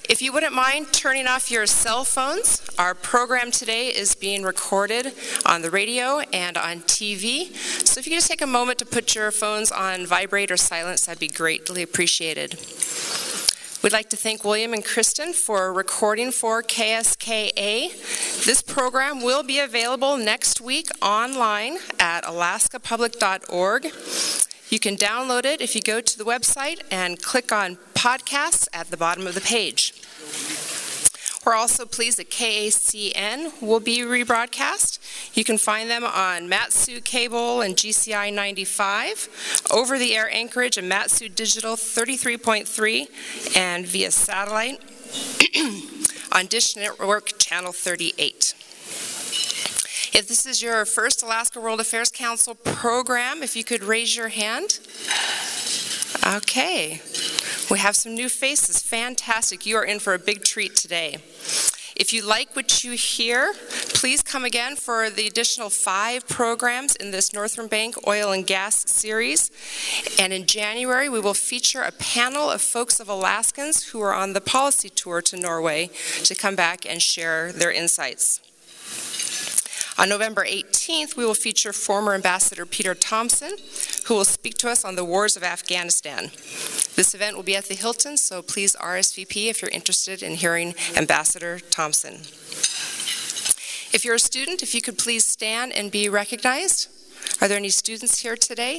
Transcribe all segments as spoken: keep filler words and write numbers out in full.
If you wouldn't mind turning off your cell phones, our program today is being recorded on the radio and on T V. So if you could just take a moment to put your phones on vibrate or silence, that'd be greatly appreciated. We'd like to thank William and Kristen for recording for K S K A. This program will be available next week online at alaska public dot org. You can download it if you go to the website and click on podcasts at the bottom of the page. We're also pleased that K A C N will be rebroadcast. You can find them on Matsu Cable and G C I ninety-five, over-the-air Anchorage and Matsu Digital thirty-three point three, and via satellite on Dish Network Channel thirty-eight. If this is your first Alaska World Affairs Council program, if you could raise your hand. Okay. We have some new faces. Fantastic. You are in for a big treat today. If you like what you hear, please come again for the additional five programs in this Northern Bank Oil and Gas series. And in January, we will feature a panel of folks of Alaskans who are on the policy tour to Norway to come back and share their insights. On November eighteenth, we will feature former Ambassador Peter Thompson, who will speak to us on the wars of Afghanistan. This event will be at the Hilton, so please R S V P if you're interested in hearing Ambassador Thompson. If you're a student, if you could please stand and be recognized. Are there any students here today?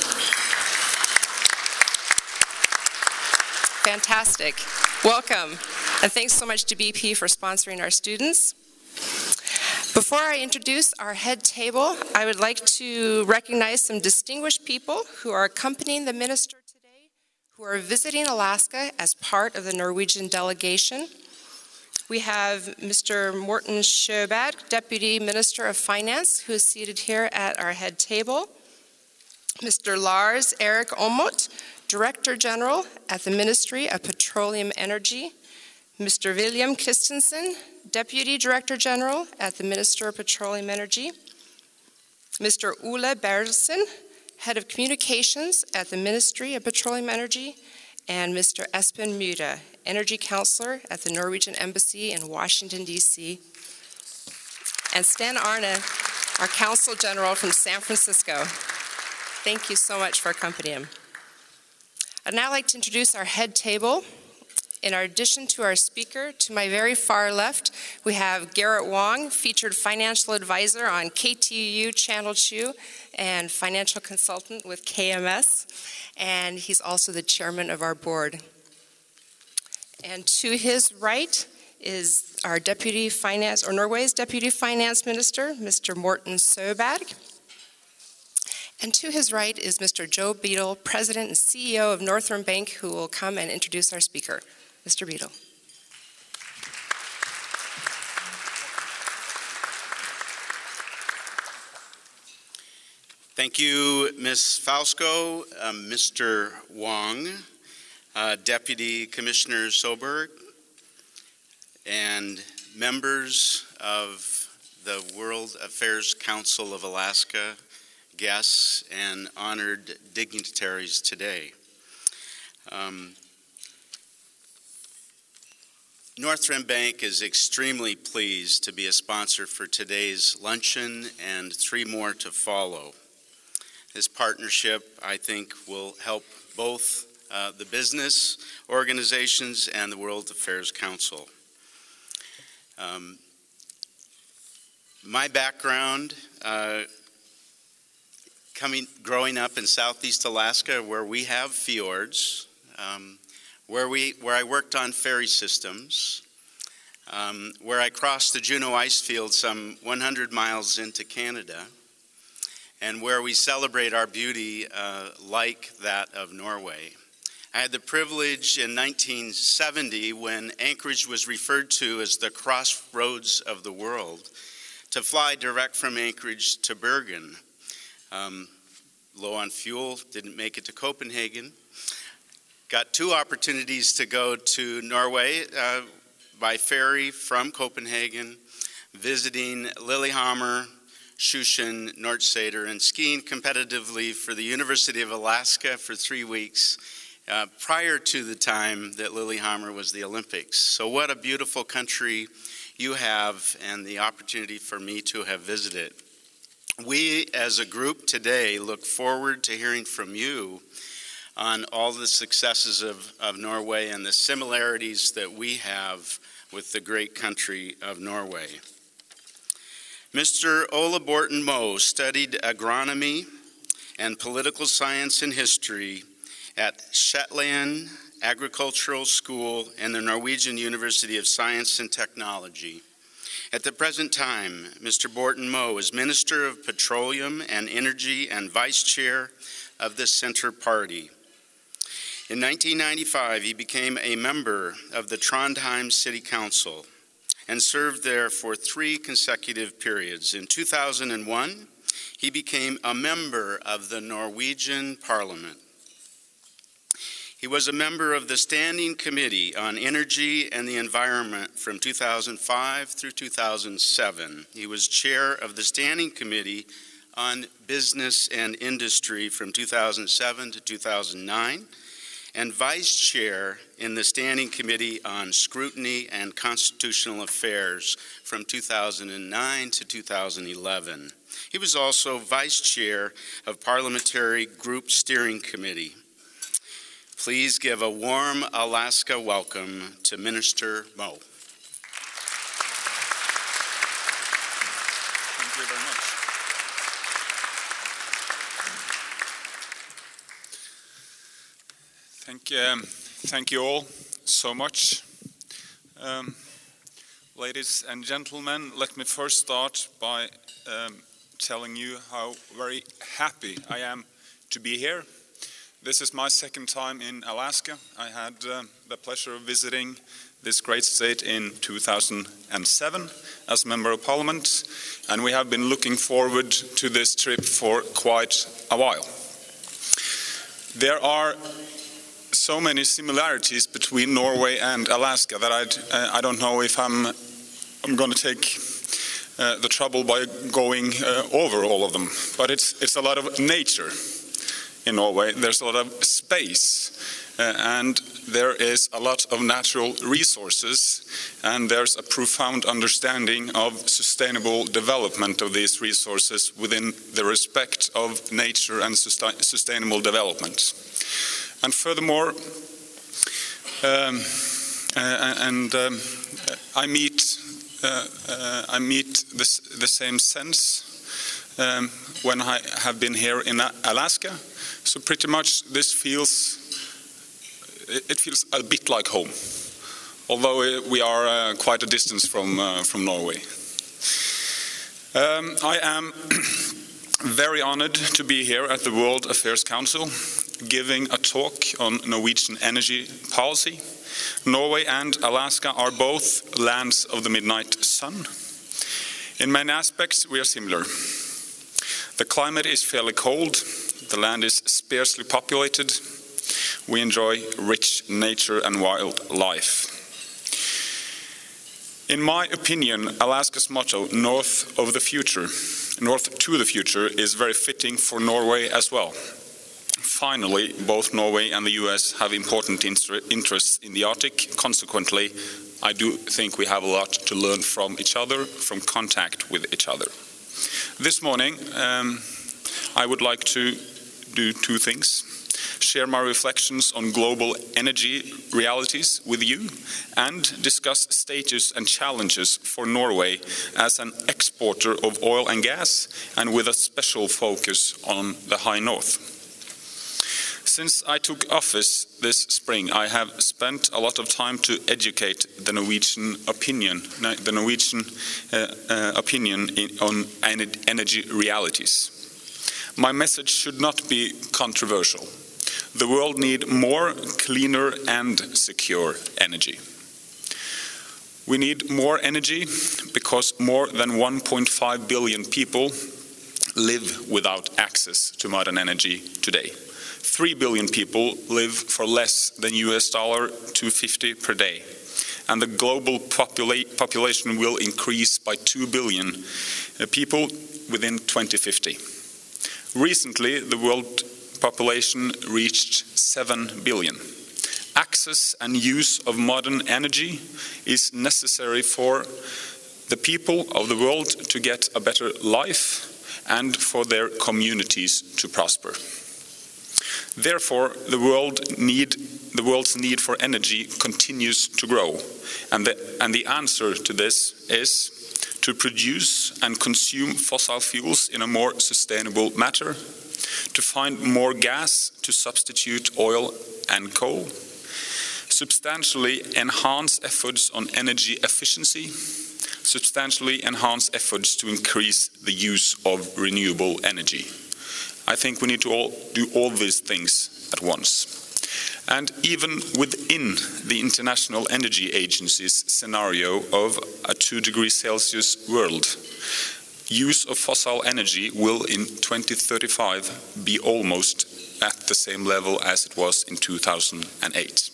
Fantastic. Welcome. And thanks so much to B P for sponsoring our students. Before I introduce our head table, I would like to recognize some distinguished people who are accompanying the minister today, who are visiting Alaska as part of the Norwegian delegation. We have Mister Morten Sjøberg, Deputy Minister of Finance, who is seated here at our head table. Mister Lars Erik Aamodt, Director General at the Ministry of Petroleum Energy. Mister William Christensen, Deputy Director General at the Minister of Petroleum Energy. Mister Ole Berlsen, Head of Communications at the Ministry of Petroleum Energy. And Mister Espen Myhre, Energy Counselor at the Norwegian Embassy in Washington, D C And Sten Arne, our Consul General from San Francisco. Thank you so much for accompanying him. I'd now like to introduce our head table. In addition to our speaker, to my very far left, we have Garrett Wong, featured financial advisor on K T U Channel two and financial consultant with K M S, and he's also the chairman of our board. And to his right is our deputy finance, or Norway's deputy finance minister, Mister Morten Sjøberg. And to his right is Mister Joe Beadle, president and C E O of Northern Bank, who will come and introduce our speaker. Mister Beadle. Thank you, Miz Fausko, uh, Mister Wong, uh, Deputy Commissioner Sjøberg, and members of the World Affairs Council of Alaska, guests, and honored dignitaries today. Um, Northern Bank is extremely pleased to be a sponsor for today's luncheon and three more to follow. This partnership, I think, will help both uh, the business organizations and the World Affairs Council. Um, my background, uh, coming, growing up in Southeast Alaska, where we have fjords, um, Where, we, where I worked on ferry systems, um, where I crossed the Juneau ice field some one hundred miles into Canada, and where we celebrate our beauty uh, like that of Norway. I had the privilege in nineteen seventy, when Anchorage was referred to as the crossroads of the world, to fly direct from Anchorage to Bergen. Um, low on fuel, didn't make it to Copenhagen. Got two opportunities to go to Norway uh, by ferry from Copenhagen, visiting Lillehammer, Sjusjøen, Nordseter, and skiing competitively for the University of Alaska for three weeks uh, prior to the time that Lillehammer was the Olympics. So what a beautiful country you have, and the opportunity for me to have visited. We as a group today look forward to hearing from you on all the successes of, of Norway and the similarities that we have with the great country of Norway. Mister Ole Borten Moe studied agronomy and political science and history at Shetland Agricultural School and the Norwegian University of Science and Technology. At the present time, Mister Borten Moe is Minister of Petroleum and Energy and Vice Chair of the Center Party. In nineteen ninety-five, he became a member of the Trondheim City Council and served there for three consecutive periods. In two thousand one, he became a member of the Norwegian Parliament. He was a member of the Standing Committee on Energy and the Environment from two thousand five through two thousand seven. He was chair of the Standing Committee on Business and Industry from two thousand seven to two thousand nine, and vice chair in the Standing Committee on Scrutiny and Constitutional Affairs from two thousand nine to two thousand eleven. He was also vice chair of Parliamentary Group Steering Committee. Please give a warm Alaska welcome to Minister Moe. Thank you very much. Thank you, um, thank you all so much. Um, ladies and gentlemen, let me first start by um, telling you how very happy I am to be here. This is my second time in Alaska. I had uh, the pleasure of visiting this great state in two thousand seven as Member of Parliament, and we have been looking forward to this trip for quite a while. There are so many similarities between Norway and Alaska that I'd, uh, I don't know if I'm, I'm going to take uh, the trouble by going uh, over all of them, but it's, it's a lot of nature. In Norway, there's a lot of space, uh, and there is a lot of natural resources, and there's a profound understanding of sustainable development of these resources within the respect of nature and sustain sustainable development. And furthermore, um, uh, and um, I meet uh, uh, I meet this, the same sense um, when I have been here in Alaska. So pretty much this feels, it feels a bit like home, although we are uh, quite a distance from, uh, from Norway. Um, I am very honored to be here at the World Affairs Council, giving a talk on Norwegian energy policy. Norway and Alaska are both lands of the midnight sun. In many aspects, we are similar. The climate is fairly cold. The land is sparsely populated. We enjoy rich nature and wildlife. In my opinion, Alaska's motto, North of the Future, North to the Future, is very fitting for Norway as well. Finally, both Norway and the U S have important interests in the Arctic. Consequently, I do think we have a lot to learn from each other, from contact with each other. This morning, um, I would like to do two things. Share my reflections on global energy realities with you and discuss status and challenges for Norway as an exporter of oil and gas, and with a special focus on the High North. Since I took office this spring, I have spent a lot of time to educate the Norwegian opinion, the Norwegian uh, uh, opinion in, on energy realities. My message should not be controversial. The world needs more, cleaner and secure energy. We need more energy because more than one point five billion people live without access to modern energy today. Three billion people live for less than U S dollar two fifty per day, and the global popula population will increase by two billion people within twenty fifty. Recently, the World population reached seven billion. Access and use of modern energy is necessary for the people of the world to get a better life and for their communities to prosper. Therefore, the, world need, the world's need for energy continues to grow, and the, and the answer to this is to produce and consume fossil fuels in a more sustainable manner, to find more gas to substitute oil and coal, substantially enhance efforts on energy efficiency, substantially enhance efforts to increase the use of renewable energy. I think we need to all do all these things at once. And even within the International Energy Agency's scenario of a two degrees Celsius world, use of fossil energy will in twenty thirty-five be almost at the same level as it was in two thousand eight.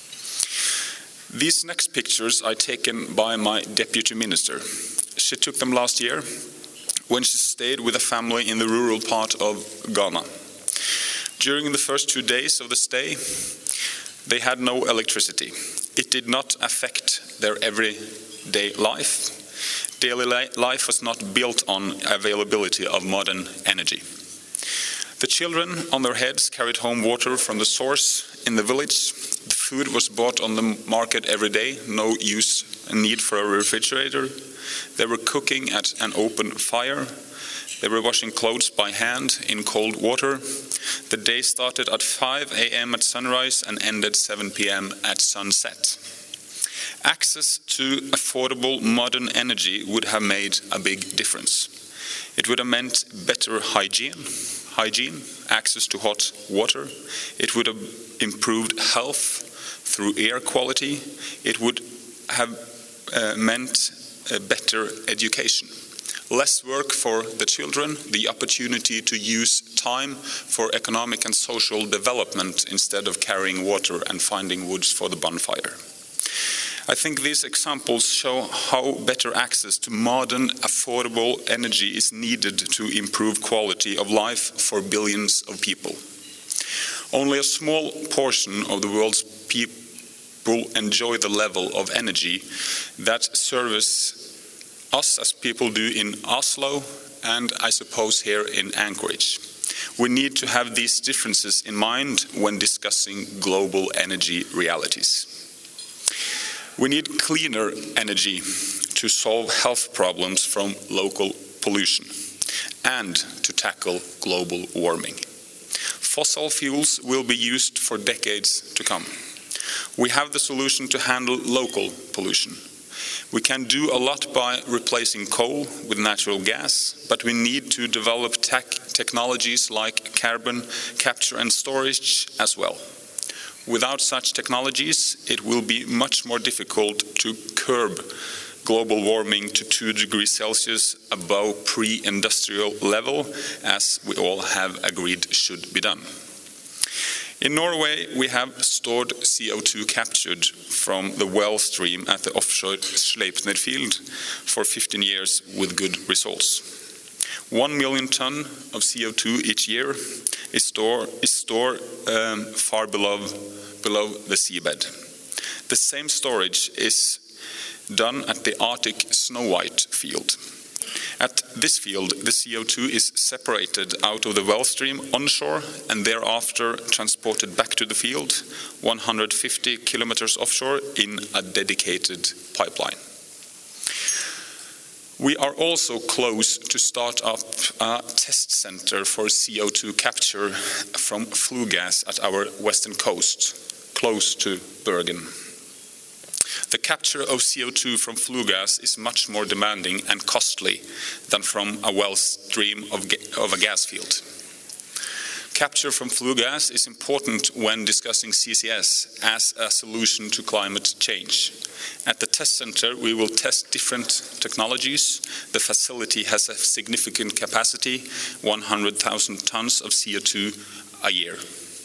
These next pictures are taken by my deputy minister. She took them last year when she stayed with a family in the rural part of Ghana. During the first two days of the stay, they had no electricity. It did not affect their everyday life. Daily life was not built on availability of modern energy. The children on their heads carried home water from the source in the village. The food was bought on the market every day, no use and need for a refrigerator. They were cooking at an open fire. They were washing clothes by hand in cold water. The day started at five A M at sunrise and ended seven P M at sunset. Access to affordable modern energy would have made a big difference. It would have meant better hygiene, hygiene, access to hot water. It would have improved health through air quality. It would have uh, meant a better education. Less work for the children, the opportunity to use time for economic and social development instead of carrying water and finding woods for the bonfire. I think these examples show how better access to modern, affordable energy is needed to improve quality of life for billions of people. Only a small portion of the world's people enjoy the level of energy that service us as people do in Oslo and I suppose here in Anchorage. We need to have these differences in mind when discussing global energy realities. We need cleaner energy to solve health problems from local pollution and to tackle global warming. Fossil fuels will be used for decades to come. We have the solution to handle local pollution. We can do a lot by replacing coal with natural gas, but we need to develop tech technologies like carbon capture and storage as well. Without such technologies, it will be much more difficult to curb global warming to two degrees Celsius above pre-industrial level, as we all have agreed should be done. In Norway, we have stored C O two captured from the well stream at the offshore Sleipner field for fifteen years with good results. One million ton of C O two each year is, store, is stored um, far below, below the seabed. The same storage is done at the Arctic Snow White field. At this field, the C O two is separated out of the well stream onshore and thereafter transported back to the field, one hundred fifty kilometers offshore, in a dedicated pipeline. We are also close to start up a test center for C O two capture from flue gas at our western coast, close to Bergen. The capture of C O two from flue gas is much more demanding and costly than from a well stream of, of a gas field. Capture from flue gas is important when discussing C C S as a solution to climate change. At the test center, we will test different technologies. The facility has a significant capacity, one hundred thousand tons of C O two a year.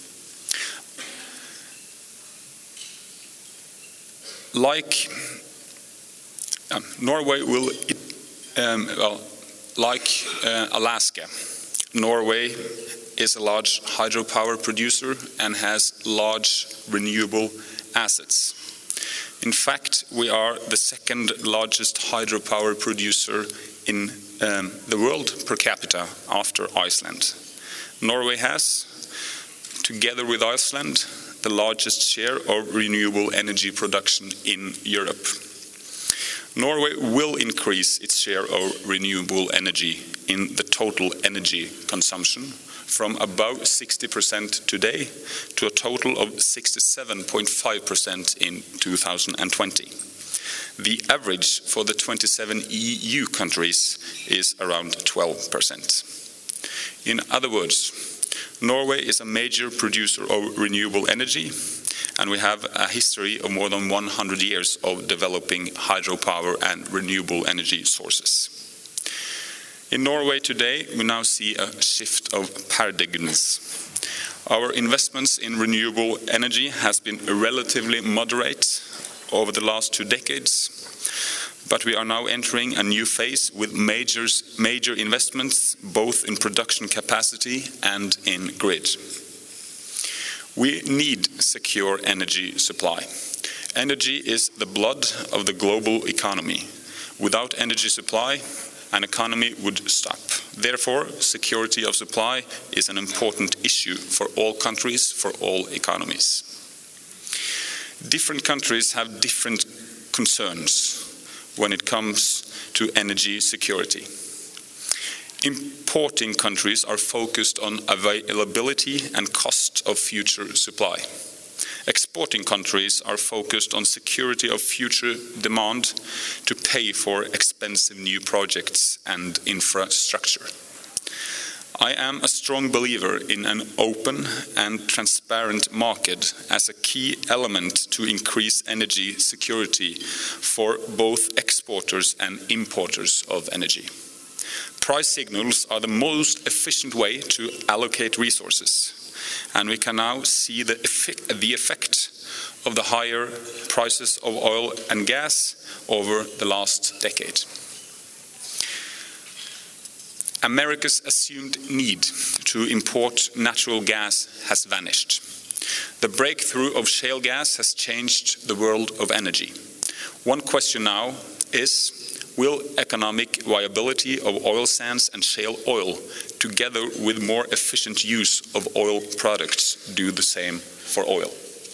Like um, Norway will, um, well, like uh, Alaska, Norway is a large hydropower producer and has large renewable assets. In fact, we are the second largest hydropower producer in um, the world per capita after Iceland. Norway has, together with Iceland, the largest share of renewable energy production in Europe. Norway will increase its share of renewable energy in the total energy consumption from above sixty percent today to a total of sixty-seven point five percent in two thousand twenty. The average for the twenty-seven E U countries is around twelve percent. In other words, Norway is a major producer of renewable energy, and we have a history of more than one hundred years of developing hydropower and renewable energy sources. In Norway today, we now see a shift of paradigms. Our investments in renewable energy has been relatively moderate over the last two decades, but we are now entering a new phase with major, major investments both in production capacity and in grid. We need secure energy supply. Energy is the blood of the global economy. Without energy supply, an economy would stop. Therefore, security of supply is an important issue for all countries, for all economies. Different countries have different concerns when it comes to energy security. Importing countries are focused on availability and cost of future supply. Exporting countries are focused on security of future demand to pay for expensive new projects and infrastructure. I am a strong believer in an open and transparent market as a key element to increase energy security for both exporters and importers of energy. Price signals are the most efficient way to allocate resources, and we can now see the effect, the effect of the higher prices of oil and gas over the last decade. America's assumed need to import natural gas has vanished. The breakthrough of shale gas has changed the world of energy. One question now is, will economic viability of oil sands and shale oil, together with more efficient use of oil products, do the same for oil?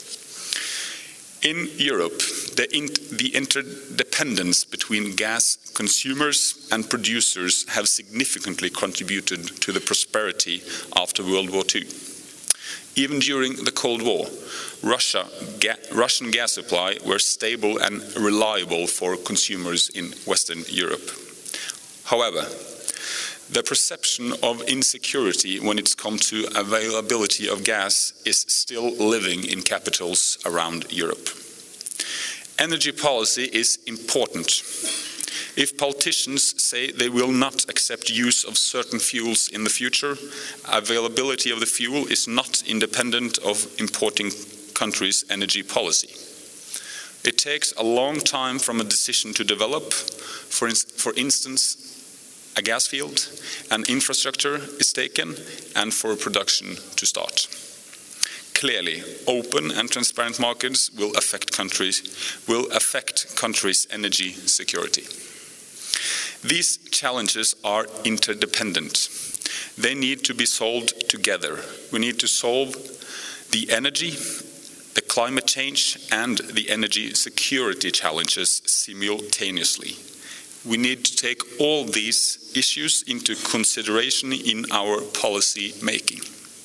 In Europe, the, in the interdependence between gas consumers and producers have significantly contributed to the prosperity after World War Two. Even during the Cold War, Russia, ga Russian gas supply were stable and reliable for consumers in Western Europe. However, the perception of insecurity when it comes to availability of gas is still living in capitals around Europe. Energy policy is important. If politicians say they will not accept use of certain fuels in the future, availability of the fuel is not independent of importing countries' energy policy. It takes a long time from a decision to develop, for, in for instance, a gas field, an infrastructure is taken, and for production to start. Clearly, open and transparent markets will affect countries, will affect countries' energy security. These challenges are interdependent. They need to be solved together. We need to solve the energy, the climate change, and the energy security challenges simultaneously. We need to take all these issues into consideration in our policy making.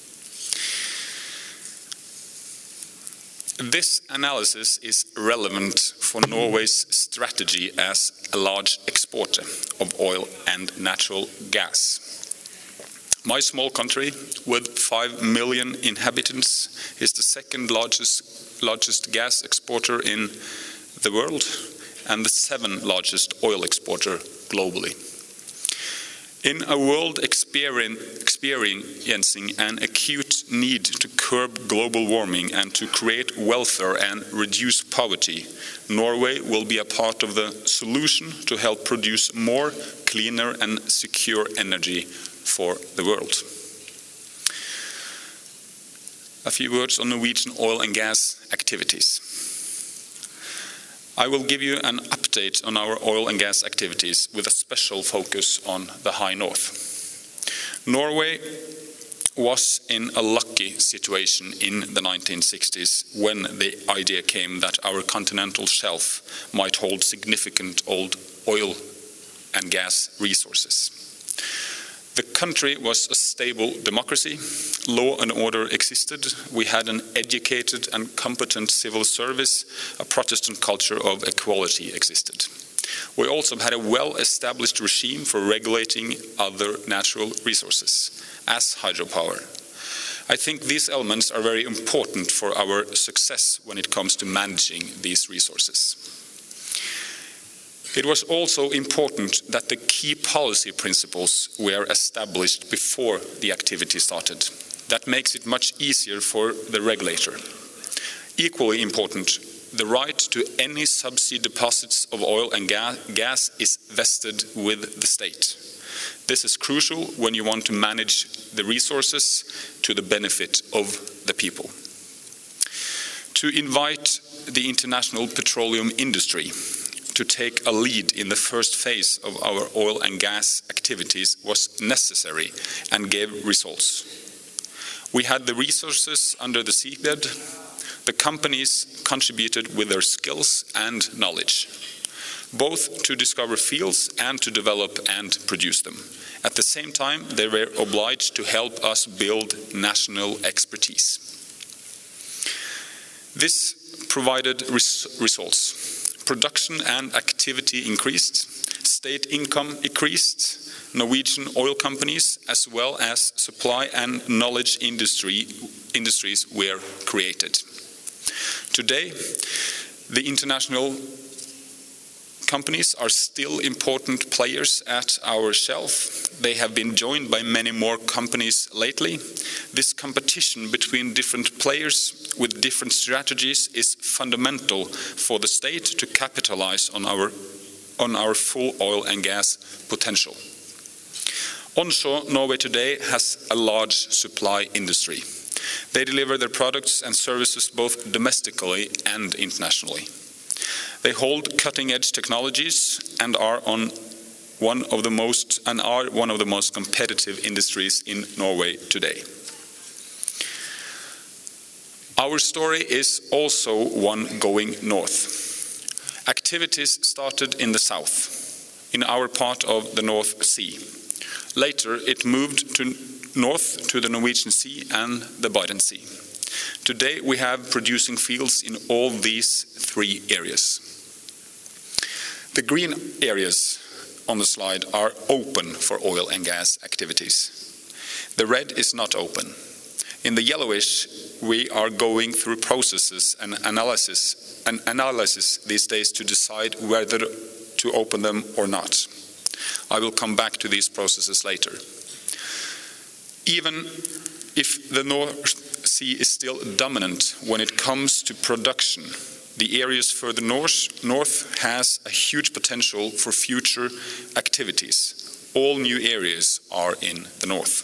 This analysis is relevant for Norway's strategy as a large exporter of oil and natural gas. My small country, with five million inhabitants, is the second largest, largest gas exporter in the world and the seventh largest oil exporter globally. In a world experiencing an acute need to curb global warming and to create welfare and reduce poverty, Norway will be a part of the solution to help produce more, cleaner and secure energy for the world. A few words on Norwegian oil and gas activities. I will give you an update on our oil and gas activities with a special focus on the High North. Norway was in a lucky situation in the nineteen sixties when the idea came that our continental shelf might hold significant old oil and gas resources. The country was a stable democracy, law and order existed, we had an educated and competent civil service, a Protestant culture of equality existed. We also had a well-established regime for regulating other natural resources, as hydropower. I think these elements are very important for our success when it comes to managing these resources. It was also important that the key policy principles were established before the activity started. That makes it much easier for the regulator. Equally important, the right to any subsea deposits of oil and ga gas is vested with the state. This is crucial when you want to manage the resources to the benefit of the people. To invite the international petroleum industry to take a lead in the first phase of our oil and gas activities was necessary and gave results. We had the resources under the seabed. The companies contributed with their skills and knowledge, both to discover fields and to develop and produce them. At the same time, they were obliged to help us build national expertise. This provided res results. Production and activity increased, state income increased, Norwegian oil companies as well as supply and knowledge industry, industries were created. Today, the international companies are still important players at our shelf. They have been joined by many more companies lately. This competition between different players with different strategies is fundamental for the state to capitalize on our, on our full oil and gas potential. Onshore Norway today has a large supply industry. They deliver their products and services both domestically and internationally. They hold cutting-edge technologies and are on one of the most and are one of the most competitive industries in Norway today. Our story is also one going north. Activities started in the south, in our part of the North Sea. Later, it moved to north to the Norwegian Sea and the Barents Sea. Today, we have producing fields in all these three areas. The green areas on the slide are open for oil and gas activities. The red is not open. In the yellowish, we are going through processes and analysis, and analysis these days to decide whether to open them or not. I will come back to these processes later. Even if the North Sea is still dominant when it comes to production, the areas further north, north has a huge potential for future activities. All new areas are in the north.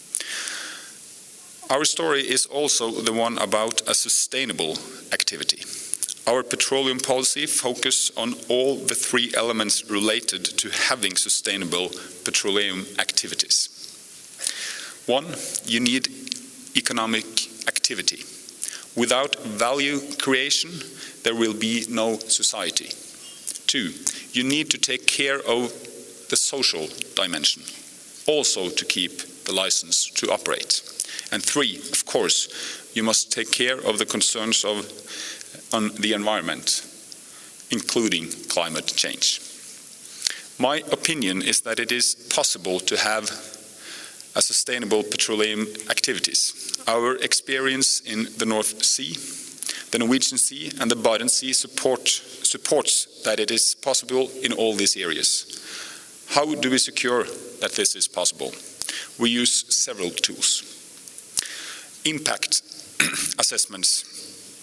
Our story is also the one about a sustainable activity. Our petroleum policy focuses on all the three elements related to having sustainable petroleum activities. One, you need economic activity. Without value creation, there will be no society. Two, you need to take care of the social dimension, also to keep the license to operate. And three, of course, you must take care of the concerns of on the environment, including climate change. My opinion is that it is possible to have a sustainable petroleum activities. Our experience in the North Sea, the Norwegian Sea and the Barents Sea support, supports that it is possible in all these areas. How do we secure that this is possible? We use several tools. Impact assessments.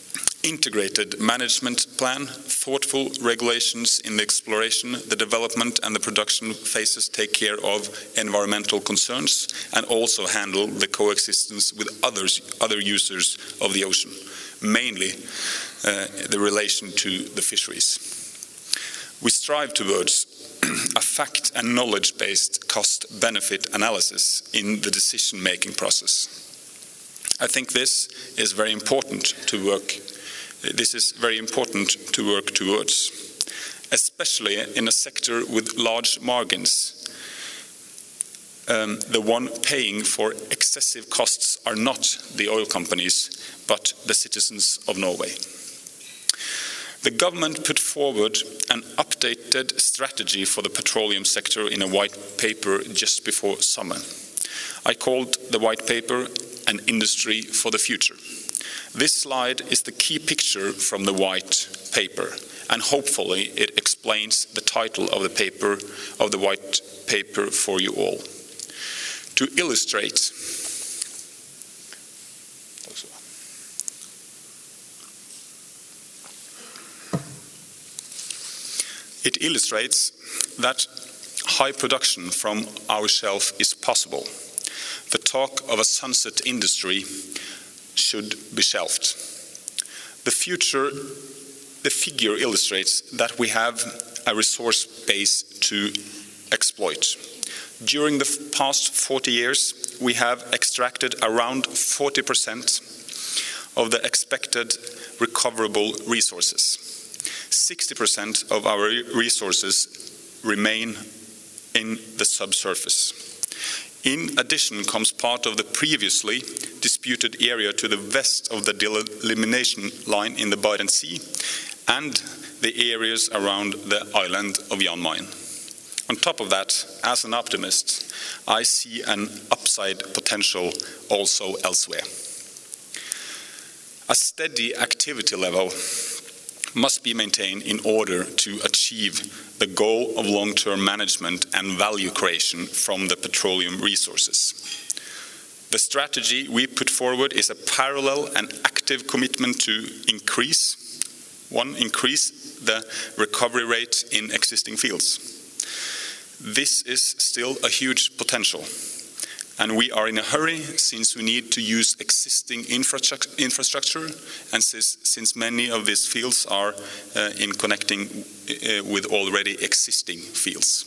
integrated management plan, thoughtful regulations in the exploration, the development and the production phases take care of environmental concerns and also handle the coexistence with others, other users of the ocean, mainly uh, the relation to the fisheries. We strive towards a fact and knowledge-based cost-benefit analysis in the decision-making process. I think this is very important to work. This is very important to work towards, especially in a sector with large margins. Um, the one paying for excessive costs are not the oil companies, but the citizens of Norway. The government put forward an updated strategy for the petroleum sector in a white paper just before summer. I called the white paper "An Industry for the Future." This slide is the key picture from the white paper, and hopefully it explains the title of the paper, of the white paper for you all. To illustrate, it illustrates that high production from our shelf is possible. The talk of a sunset industry should be shelved. The future, the figure illustrates that we have a resource base to exploit. During the past forty years, we have extracted around forty percent of the expected recoverable resources. sixty percent of our resources remain in the subsurface. In addition comes part of the previously disputed area to the west of the delimitation line in the Barents Sea and the areas around the island of Jan Mayen. On top of that, as an optimist, I see an upside potential also elsewhere. A steady activity level must be maintained in order to achieve the goal of long-term management and value creation from the petroleum resources. The strategy we put forward is a parallel and active commitment to increase, one, increase the recovery rate in existing fields. This is still a huge potential, and we are in a hurry since we need to use existing infrastructure and since, since many of these fields are uh, in connecting uh, with already existing fields.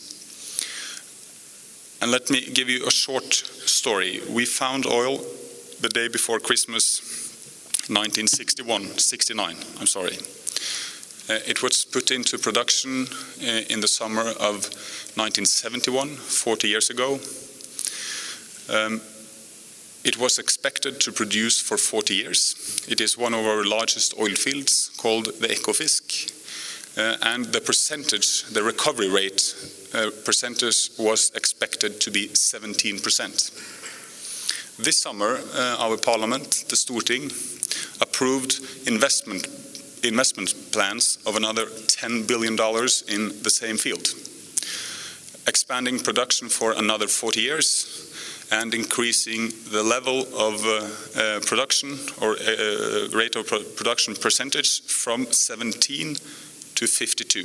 And let me give you a short story. We found oil the day before Christmas nineteen sixty-one, sixty-nine, I'm sorry. Uh, it was put into production uh, in the summer of nineteen seventy-one, forty years ago. Um, it was expected to produce for forty years. It is one of our largest oil fields called the Ekofisk. Uh, and the percentage, the recovery rate uh, percentage was expected to be seventeen percent. This summer, uh, our parliament, the Storting, approved investment, investment plans of another ten billion dollars in the same field, expanding production for another forty years, and increasing the level of uh, uh, production or uh, rate of pro production percentage from seventeen to fifty-two.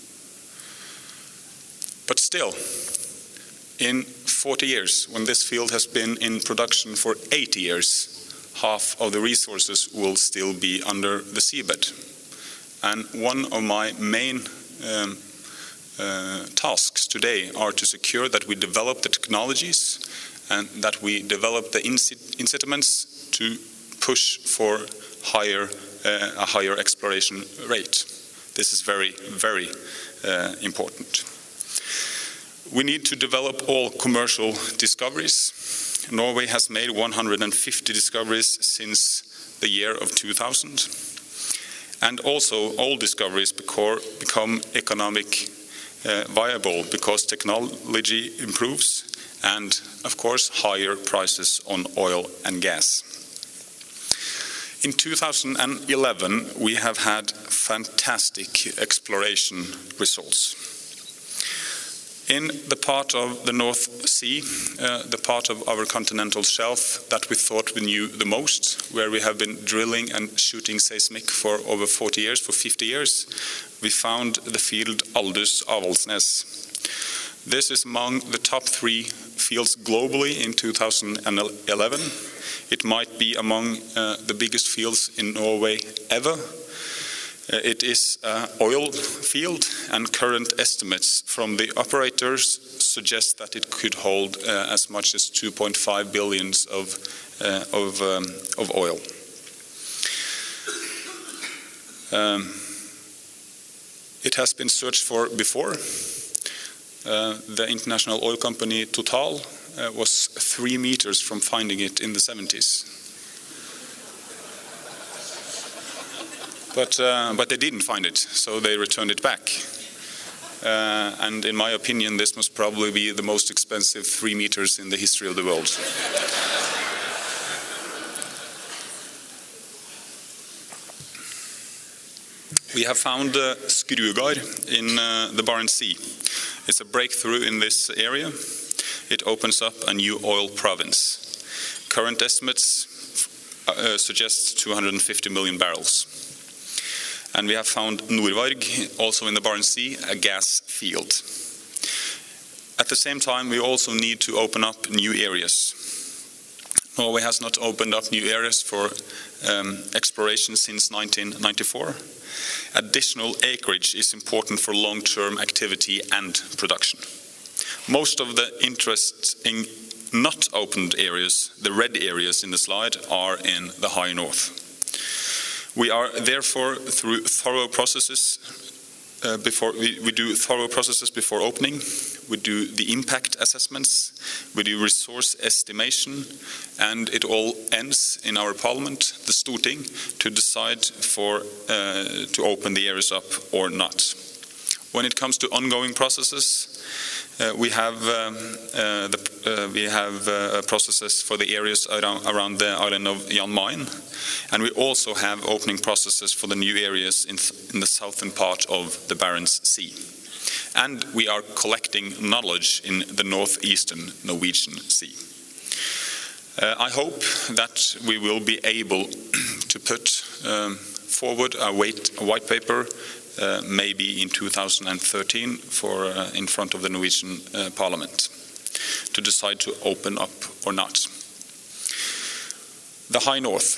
But still, in forty years, when this field has been in production for eighty years, half of the resources will still be under the seabed. And one of my main um, uh, tasks today are to secure that we develop the technologies and that we develop the incitaments to push for higher, uh, a higher exploration rate. This is very, very uh, important. We need to develop all commercial discoveries. Norway has made one hundred fifty discoveries since the year of two thousand. And also all discoveries become economic uh, viable because technology improves and, of course, higher prices on oil and gas. In two thousand eleven, we have had fantastic exploration results. In the part of the North Sea, uh, the part of our continental shelf that we thought we knew the most, where we have been drilling and shooting seismic for over forty years, for fifty years, we found the field Aldous-Avaldsnes. This is among the top three fields globally in two thousand eleven. It might be among uh, the biggest fields in Norway ever. Uh, it is an oil field, and current estimates from the operators suggest that it could hold uh, as much as two point five billions of, uh, of, um, of oil. Um, it has been searched for before. Uh, the international oil company Total uh, was three meters from finding it in the seventies. But, uh, but they didn't find it, so they returned it back. Uh, and in my opinion, this must probably be the most expensive three meters in the history of the world. We have found uh, Skrugard in uh, the Barents Sea. It's a breakthrough in this area. It opens up a new oil province. Current estimates uh, suggest two hundred fifty million barrels. And we have found Nordvarg, also in the Barents Sea, a gas field. At the same time, we also need to open up new areas. Norway has not opened up new areas for um, exploration since nineteen ninety-four. Additional acreage is important for long-term activity and production. Most of the interests in not opened areas, the red areas in the slide, are in the high north. We are therefore, through thorough processes, uh, before we, we do thorough processes before opening. We do the impact assessments, we do resource estimation, and it all ends in our parliament, the Storting, to decide for uh, to open the areas up or not. When it comes to ongoing processes, Uh, we have um, uh, the, uh, we have uh, processes for the areas around, around the island of Jan Mayen, and we also have opening processes for the new areas in, in the southern part of the Barents Sea. And we are collecting knowledge in the northeastern Norwegian Sea. Uh, I hope that we will be able to put um, forward a, wait, a white paper Uh, maybe in two thousand thirteen for uh, in front of the Norwegian uh, Parliament to decide to open up or not. The High North.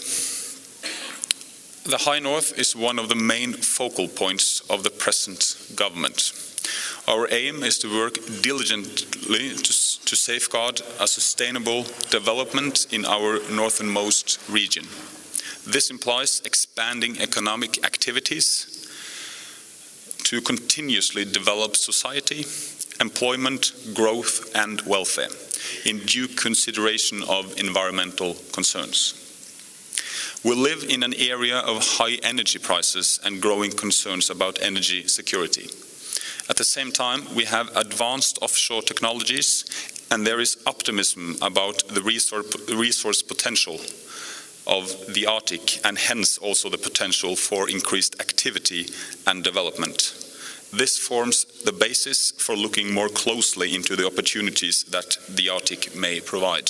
The High North is one of the main focal points of the present government. Our aim is to work diligently to, to safeguard a sustainable development in our northernmost region. This implies expanding economic activities to continuously develop society, employment, growth and welfare in due consideration of environmental concerns. We live in an area of high energy prices and growing concerns about energy security. At the same time, we have advanced offshore technologies, and there is optimism about the resource, resource potential of the Arctic, and hence also the potential for increased activity and development. This forms the basis for looking more closely into the opportunities that the Arctic may provide.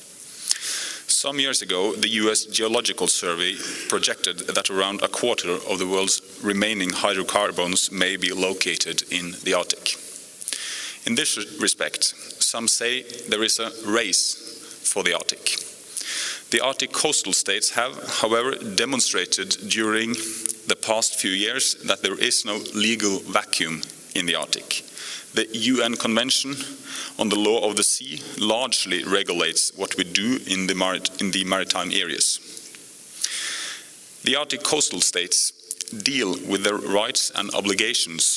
Some years ago, the U S Geological Survey projected that around a quarter of the world's remaining hydrocarbons may be located in the Arctic. In this respect, some say there is a race for the Arctic. The Arctic coastal states have, however, demonstrated during the past few years that there is no legal vacuum in the Arctic. The U N Convention on the Law of the Sea largely regulates what we do in the, marit in the maritime areas. The Arctic coastal states deal with their rights and obligations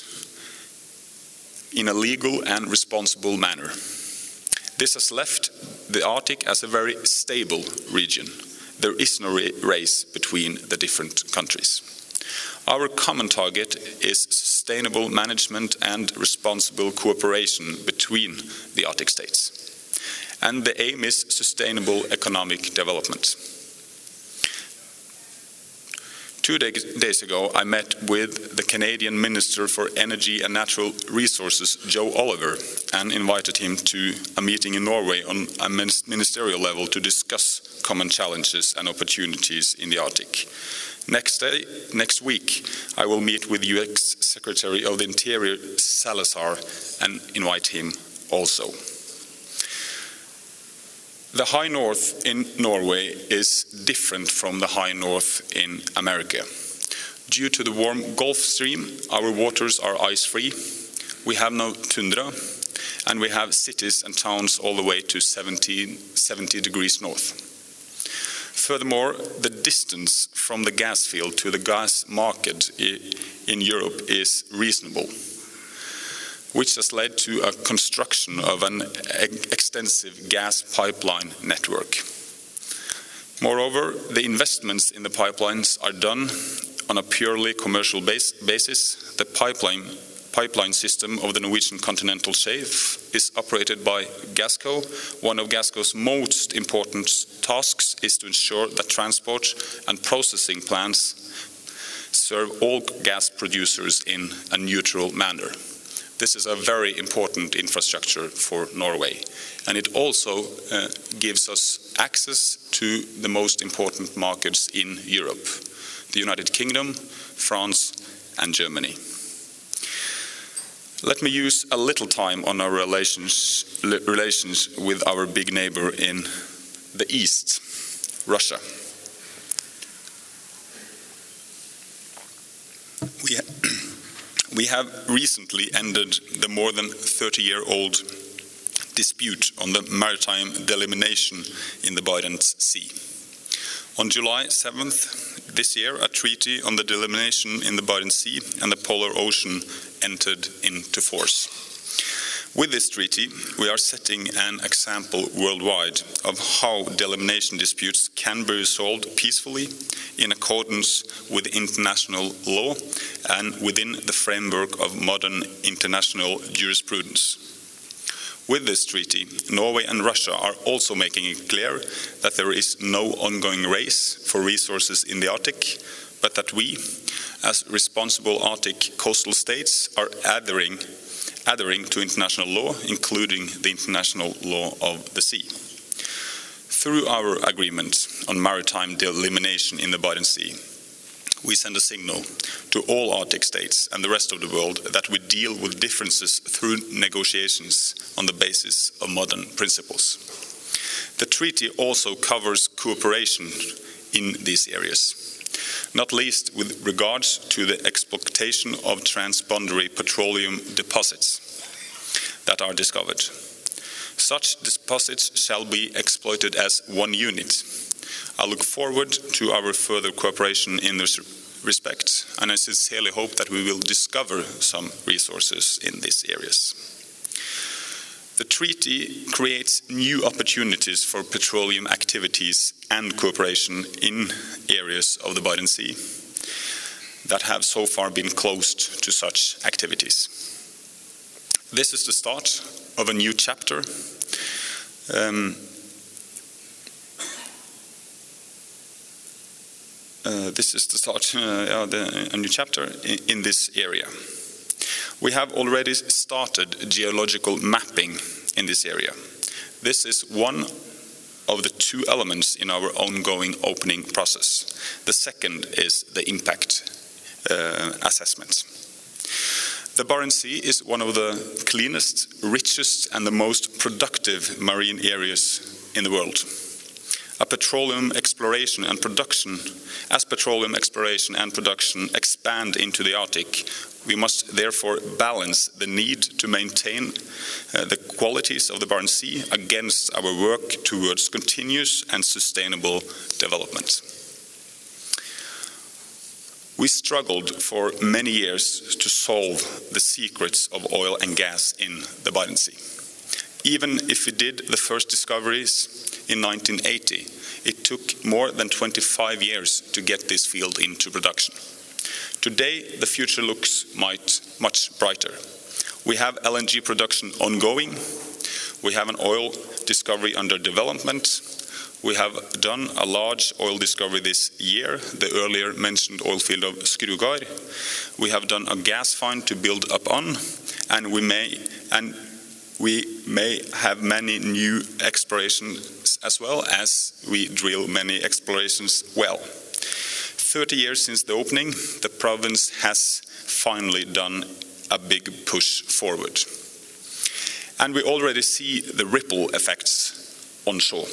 in a legal and responsible manner. This has left the Arctic as a very stable region. There is no race between the different countries. Our common target is sustainable management and responsible cooperation between the Arctic states. And the aim is sustainable economic development. Two day days ago, I met with the Canadian Minister for Energy and Natural Resources, Joe Oliver, and invited him to a meeting in Norway on a ministerial level to discuss common challenges and opportunities in the Arctic. Next day, next week, I will meet with U S Secretary of the Interior, Salazar, and invite him also. The high north in Norway is different from the high north in America. Due to the warm Gulf Stream, our waters are ice-free, we have no tundra, and we have cities and towns all the way to seventy, seventy degrees north. Furthermore, the distance from the gas field to the gas market in Europe is reasonable, which has led to a construction of an extensive gas pipeline network. Moreover, the investments in the pipelines are done on a purely commercial base, basis. The pipeline, pipeline system of the Norwegian continental shelf is operated by Gassco. One of Gassco's most important tasks is to ensure that transport and processing plants serve all gas producers in a neutral manner. This is a very important infrastructure for Norway, and it also uh, gives us access to the most important markets in Europe, the United Kingdom, France, and Germany. Let me use a little time on our relations, relations with our big neighbor in the east, Russia. We We have recently ended the more than thirty-year-old dispute on the maritime delimitation in the Barents Sea. On July seventh this year, a treaty on the delimitation in the Barents Sea and the Polar Ocean entered into force. With this treaty, we are setting an example worldwide of how delimitation disputes can be resolved peacefully in accordance with international law and within the framework of modern international jurisprudence. With this treaty, Norway and Russia are also making it clear that there is no ongoing race for resources in the Arctic, but that we, as responsible Arctic coastal states, are adhering adhering to international law, including the international law of the sea. Through our agreement on maritime delimitation in the Barents Sea, we send a signal to all Arctic states and the rest of the world that we deal with differences through negotiations on the basis of modern principles. The treaty also covers cooperation in these areas, not least with regards to the exploitation of transboundary petroleum deposits that are discovered. Such deposits shall be exploited as one unit. I look forward to our further cooperation in this respect, and I sincerely hope that we will discover some resources in these areas. The treaty creates new opportunities for petroleum activities and cooperation in areas of the Barents Sea that have so far been closed to such activities. This is the start of a new chapter. Um, uh, this is the start uh, of the, a new chapter in, in this area. We have already started geological mapping in this area. This is one of the two elements in our ongoing opening process. The second is the impact uh, assessment. The Barents Sea is one of the cleanest, richest, and the most productive marine areas in the world. A petroleum exploration and production, as petroleum exploration and production expand into the Arctic, we must therefore balance the need to maintain uh, the qualities of the Barents Sea against our work towards continuous and sustainable development. We struggled for many years to solve the secrets of oil and gas in the Barents Sea. Even if we did the first discoveries in nineteen eighty, it took more than twenty-five years to get this field into production. Today, the future looks might, much brighter. We have L N G production ongoing, we have an oil discovery under development, We have done a large oil discovery this year, the earlier mentioned oil field of Skrugard. We have done a gas find to build up on, and we may and we may have many new explorations as well as we drill many explorations well. thirty years since the opening, the province has finally done a big push forward. And we already see the ripple effects onshore.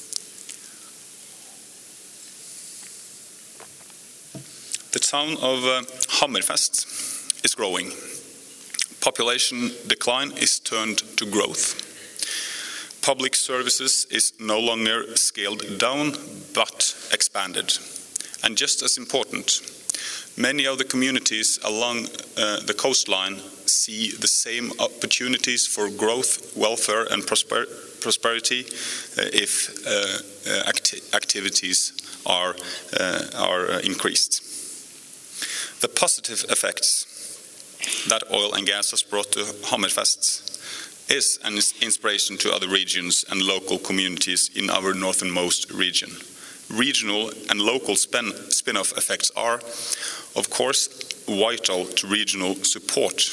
The town of uh, Hammerfest is growing. Population decline is turned to growth. Public services is no longer scaled down, but expanded. And just as important, many of the communities along uh, the coastline see the same opportunities for growth, welfare and prosper prosperity uh, if uh, uh, acti activities are, uh, are uh, increased. The positive effects that oil and gas has brought to Hammerfest is an inspiration to other regions and local communities in our northernmost region. Regional and local spin-off effects are, of course, vital to regional support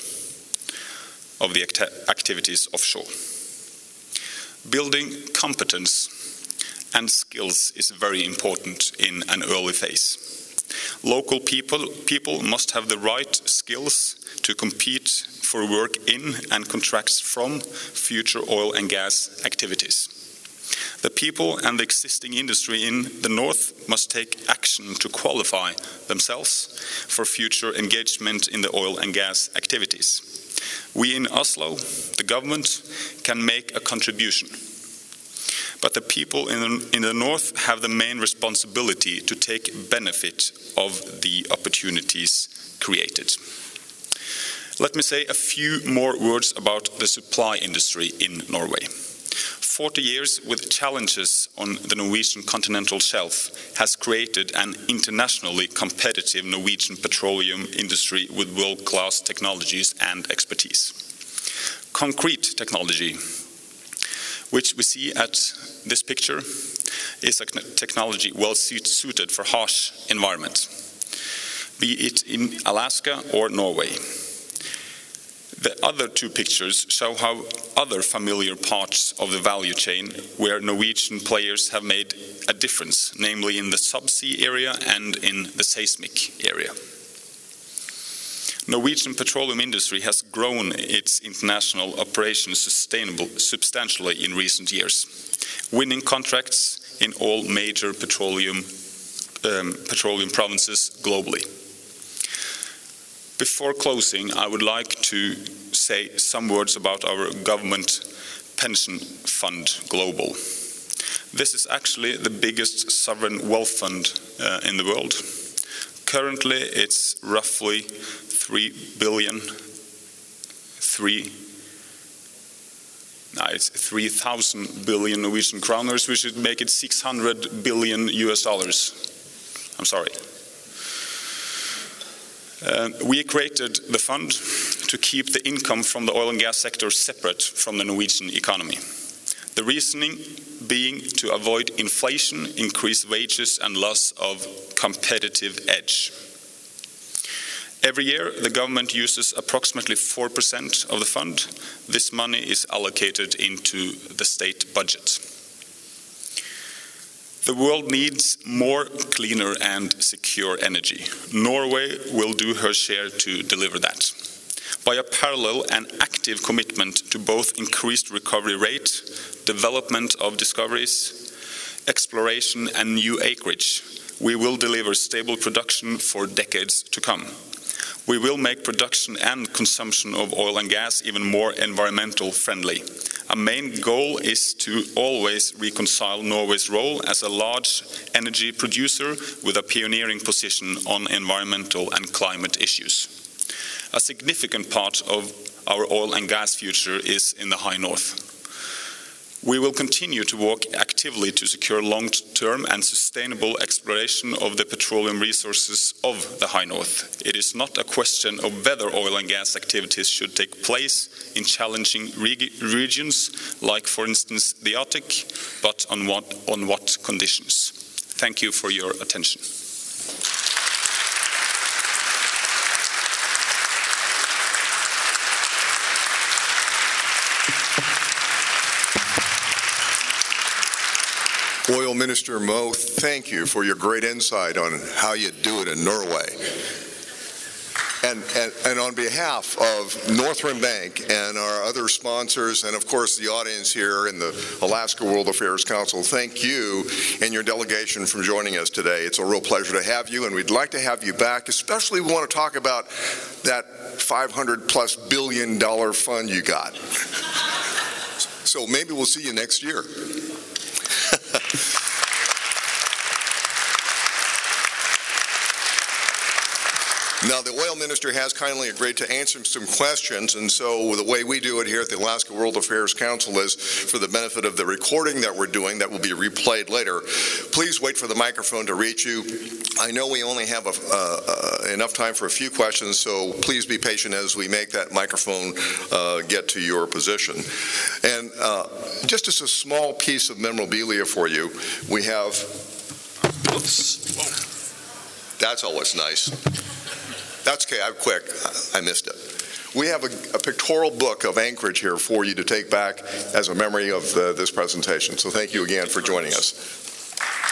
of the acti activities offshore. Building competence and skills is very important in an early phase. Local people, people must have the right skills to compete for work in and contracts from future oil and gas activities. The people and the existing industry in the north must take action to qualify themselves for future engagement in the oil and gas activities. We in Oslo, the government, can make a contribution. But the people in the, in the north have the main responsibility to take benefit of the opportunities created. Let me say a few more words about the supply industry in Norway. forty years with challenges on the Norwegian continental shelf has created an internationally competitive Norwegian petroleum industry with world-class technologies and expertise. Concrete technology, which we see at this picture, is a technology well suited for harsh environments, be it in Alaska or Norway. The other two pictures show how other familiar parts of the value chain where Norwegian players have made a difference, namely in the subsea area and in the seismic area. Norwegian petroleum industry has grown its international operations sustainable, substantially in recent years, winning contracts in all major petroleum, um, petroleum provinces globally. Before closing, I would like to say some words about our government pension fund, Global. This is actually the biggest sovereign wealth fund uh, in the world. Currently, it's roughly three billion, three, no, it's three thousand billion Norwegian kroners. We should make it six hundred billion U S dollars. I'm sorry. Uh, we created the fund to keep the income from the oil and gas sector separate from the Norwegian economy. The reasoning being to avoid inflation, increased wages and loss of competitive edge. Every year, the government uses approximately four percent of the fund. This money is allocated into the state budget. The world needs more cleaner and secure energy. Norway will do her share to deliver that. By a parallel and active commitment to both increased recovery rate, development of discoveries, exploration and new acreage, we will deliver stable production for decades to come. We will make production and consumption of oil and gas even more environmental friendly. Our main goal is to always reconcile Norway's role as a large energy producer with a pioneering position on environmental and climate issues. A significant part of our oil and gas future is in the high north. We will continue to work actively to secure long-term and sustainable exploration of the petroleum resources of the High North. It is not a question of whether oil and gas activities should take place in challenging reg regions, like for instance the Arctic, but on what, on what conditions. Thank you for your attention. Oil Minister Moe, thank you for your great insight on how you do it in Norway. And, and, and on behalf of Northern Bank and our other sponsors, and of course the audience here in the Alaska World Affairs Council, thank you and your delegation for joining us today. It's a real pleasure to have you, and we'd like to have you back. Especially we want to talk about that five hundred plus billion dollar fund you got. So maybe we'll see you next year. Now, the oil minister has kindly agreed to answer some questions, and so the way we do it here at the Alaska World Affairs Council is for the benefit of the recording that we're doing that will be replayed later. Please wait for the microphone to reach you. I know we only have a, uh, uh, enough time for a few questions, so please be patient as we make that microphone uh, get to your position. And uh, just as a small piece of memorabilia for you, we have, oops, that's always nice. That's okay, I'm quick, I missed it. We have a, a pictorial book of Anchorage here for you to take back as a memory of uh, this presentation. So thank you again for joining us.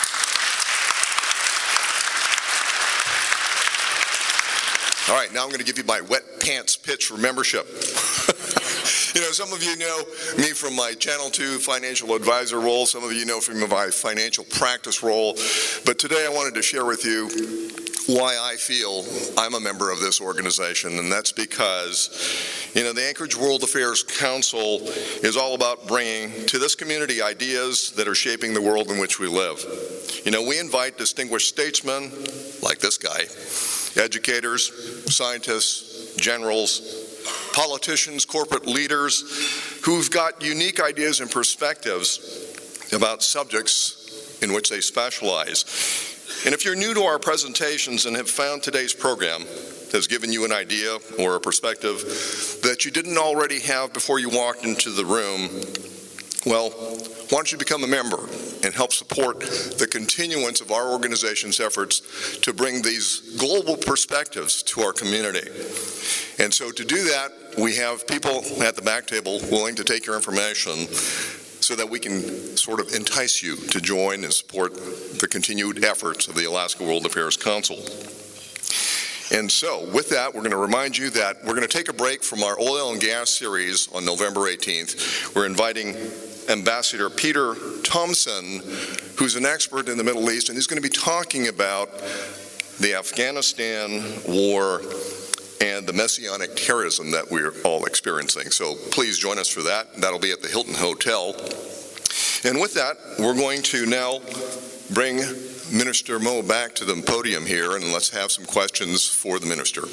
All right, now I'm going to give you my wet pants pitch for membership. You know, some of you know me from my Channel two financial advisor role. Some of you know from my financial practice role. But today I wanted to share with you why I feel I'm a member of this organization, and that's because, you know, the Anchorage World Affairs Council is all about bringing to this community ideas that are shaping the world in which we live. You know, we invite distinguished statesmen, like this guy, educators, scientists, generals, politicians, corporate leaders, who've got unique ideas and perspectives about subjects in which they specialize. And if you're new to our presentations and have found today's program has given you an idea or a perspective that you didn't already have before you walked into the room, well, why don't you become a member and help support the continuance of our organization's efforts to bring these global perspectives to our community. And so to do that, we have people at the back table willing to take your information so that we can sort of entice you to join and support the continued efforts of the Alaska World Affairs Council. And so, with that, we're going to remind you that we're going to take a break from our oil and gas series on November eighteenth. We're inviting Ambassador Peter Thompson, who's an expert in the Middle East, and he's going to be talking about the Afghanistan war and the messianic terrorism that we're all experiencing. So please join us for that. That'll be at the Hilton Hotel. And with that, we're going to now bring Minister Moe back to the podium here, and let's have some questions for the minister.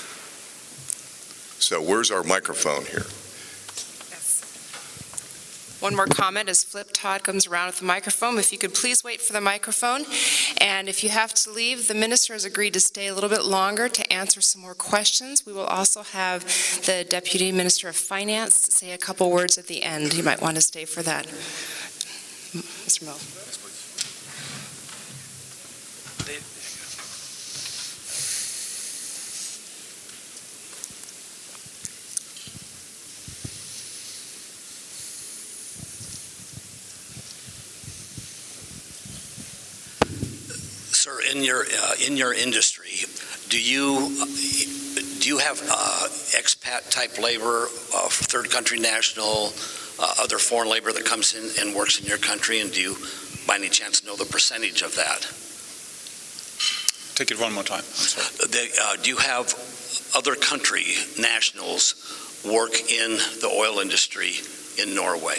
So where's our microphone here? One more comment as Flip Todd comes around with the microphone. If you could please wait for the microphone. And if you have to leave, the minister has agreed to stay a little bit longer to answer some more questions. We will also have the Deputy Minister of Finance say a couple words at the end. You might want to stay for that. Mister Moe. Sir, in your uh, in your industry, do you do you have uh, expat type labor, uh, third country national, uh, other foreign labor that comes in and works in your country, and do you, by any chance, know the percentage of that? Take it one more time. I'm sorry. The, uh, do you have other country nationals work in the oil industry in Norway?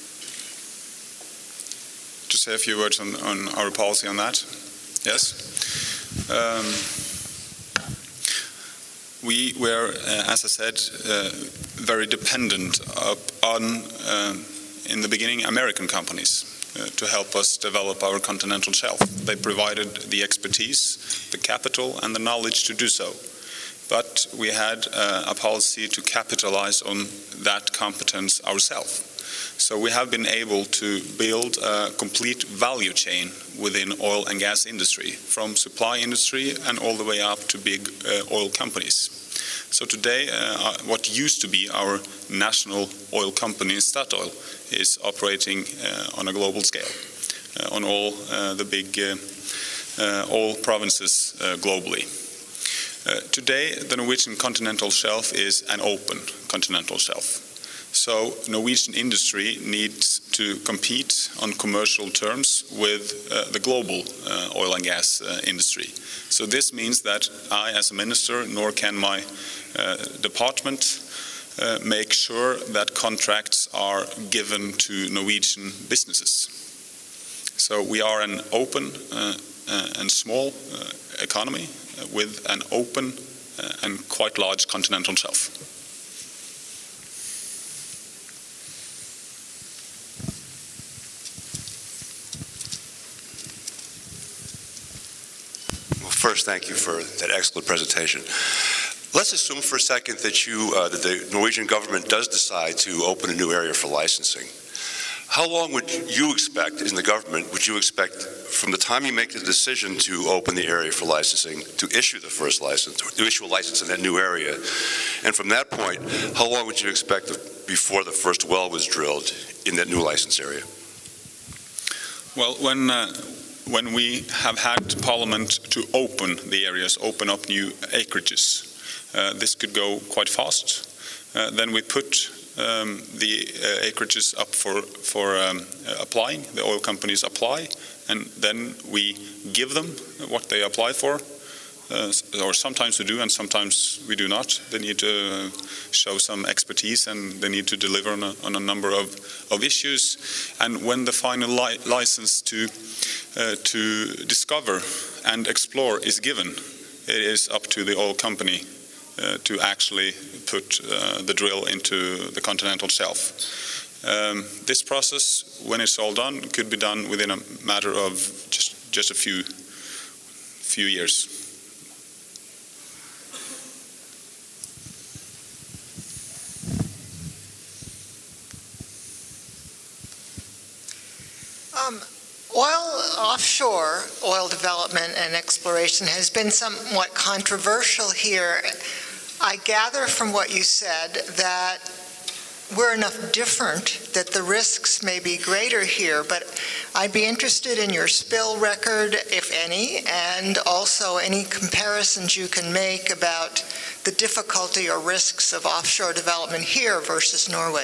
Just say a few words on, on our policy on that. Yes. Um, we were, uh, as I said, uh, very dependent on uh, in the beginning, American companies uh, to help us develop our continental shelf. They provided the expertise, the capital, and the knowledge to do so. But we had uh, a policy to capitalize on that competence ourselves. So we have been able to build a complete value chain within oil and gas industry, from supply industry and all the way up to big uh, oil companies. So today, uh, what used to be our national oil company, Statoil, is operating uh, on a global scale, uh, on all uh, the big uh, uh, oil provinces uh, globally. Uh, today, the Norwegian continental shelf is an open continental shelf. So Norwegian industry needs to compete on commercial terms with uh, the global uh, oil and gas uh, industry. So this means that I, as a minister, nor can my uh, department uh, make sure that contracts are given to Norwegian businesses. So we are an open uh, uh, and small uh, economy uh, with an open uh, and quite large continental shelf. First, thank you for that excellent presentation. Let's assume for a second that you, uh, that the Norwegian government does decide to open a new area for licensing. How long would you expect, in the government, would you expect from the time you make the decision to open the area for licensing to issue the first license, or to issue a license in that new area? And from that point, how long would you expect before the first well was drilled in that new license area? Well, when uh, when we have had Parliament to open the areas, open up new acreages, uh, this could go quite fast. Uh, then we put um, the uh, acreages up for, for um, applying, the oil companies apply, and then we give them what they apply for. Uh, or sometimes we do and sometimes we do not. They need to show some expertise and they need to deliver on a, on a number of, of issues. And when the final li license to, uh, to discover and explore is given, it is up to the oil company uh, to actually put uh, the drill into the continental shelf. Um, this process, when it's all done, could be done within a matter of just, just a few, few years. Um, oil offshore oil development and exploration has been somewhat controversial here. I gather from what you said that we're enough different that the risks may be greater here, but I'd be interested in your spill record, if any, and also any comparisons you can make about the difficulty or risks of offshore development here versus Norway.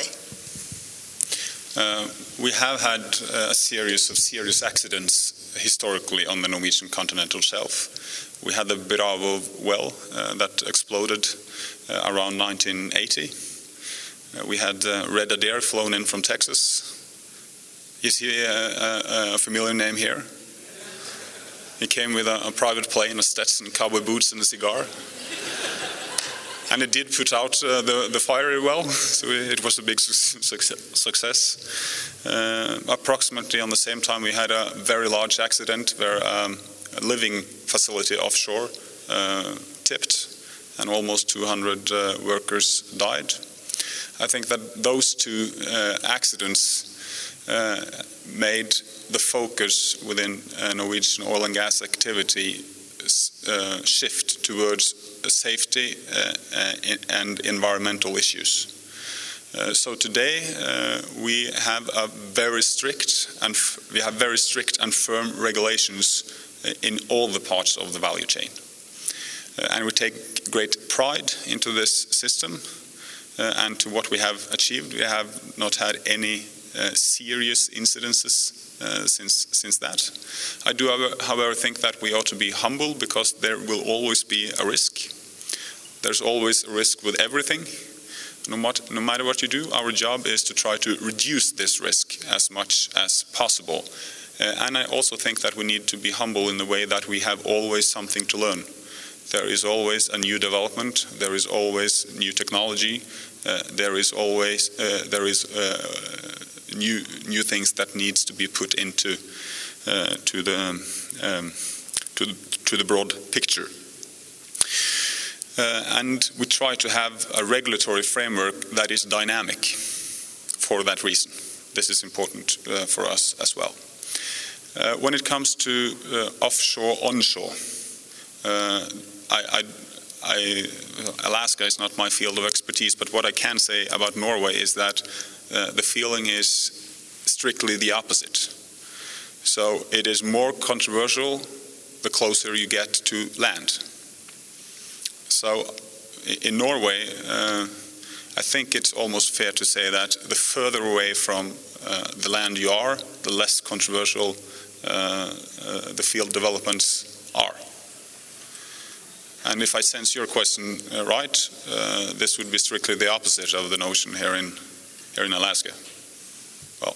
Uh, we have had uh, a series of serious accidents historically on the Norwegian continental shelf. We had the Bravo well uh, that exploded uh, around nineteen eighty. Uh, we had uh, Red Adair flown in from Texas. Is he a, a, a familiar name here? He came with a, a private plane, a Stetson, cowboy boots and a cigar. And it did put out uh, the, the fire well, so it was a big su success. Uh, approximately on the same time we had a very large accident where um, a living facility offshore uh, tipped and almost two hundred uh, workers died. I think that those two uh, accidents uh, made the focus within uh, Norwegian oil and gas activity uh, shift towards safety uh, uh, and environmental issues. Uh, so today uh, we have a very strict and f we have very strict and firm regulations in all the parts of the value chain, uh, and we take great pride into this system uh, and to what we have achieved. We have not had any uh, serious incidences Uh, since since that. I do, however, think that we ought to be humble because there will always be a risk. There's always a risk with everything. No matter, no matter what you do, our job is to try to reduce this risk as much as possible. Uh, and I also think that we need to be humble in the way that we have always something to learn. There is always a new development. There is always new technology. Uh, there is always uh, there is uh, new new things that needs to be put into uh, to the um, to the, to the broad picture. Uh, and we try to have a regulatory framework that is dynamic for that reason. This is important uh, for us as well. Uh, when it comes to uh, offshore, onshore, uh, I, I, I, Alaska is not my field of expertise, but what I can say about Norway is that uh, the feeling is strictly the opposite. So it is more controversial the closer you get to land. So in Norway, uh, I think it's almost fair to say that the further away from uh, the land you are, the less controversial uh, uh, the field developments are. And if I sense your question uh, right, uh, this would be strictly the opposite of the notion here in, here in Alaska. Well.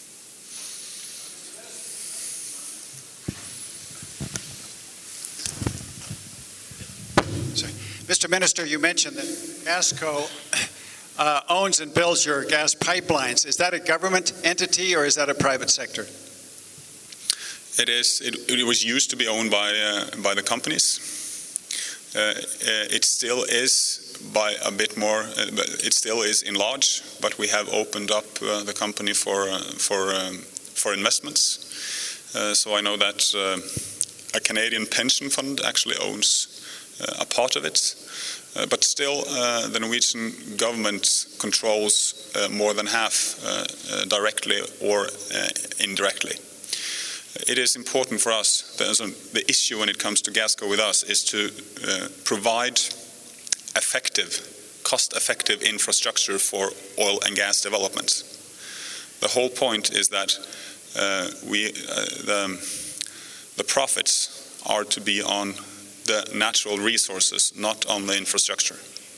Mister Minister, you mentioned that Gasco uh, owns and builds your gas pipelines. Is that a government entity or is that a private sector? It is. It, it was used to be owned by uh, by the companies. Uh, it still is by a bit more. Uh, it still is in large, but we have opened up uh, the company for uh, for um, for investments. Uh, so I know that uh, a Canadian pension fund actually owns Uh, a part of it, uh, but still uh, the Norwegian government controls uh, more than half uh, uh, directly or uh, indirectly. It is important for us, the, the issue when it comes to Gasco with us is to uh, provide effective, cost-effective infrastructure for oil and gas development. The whole point is that uh, we, uh, the, the profits are to be on the natural resources, not on the infrastructure.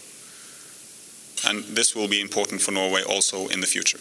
And this will be important for Norway also in the future.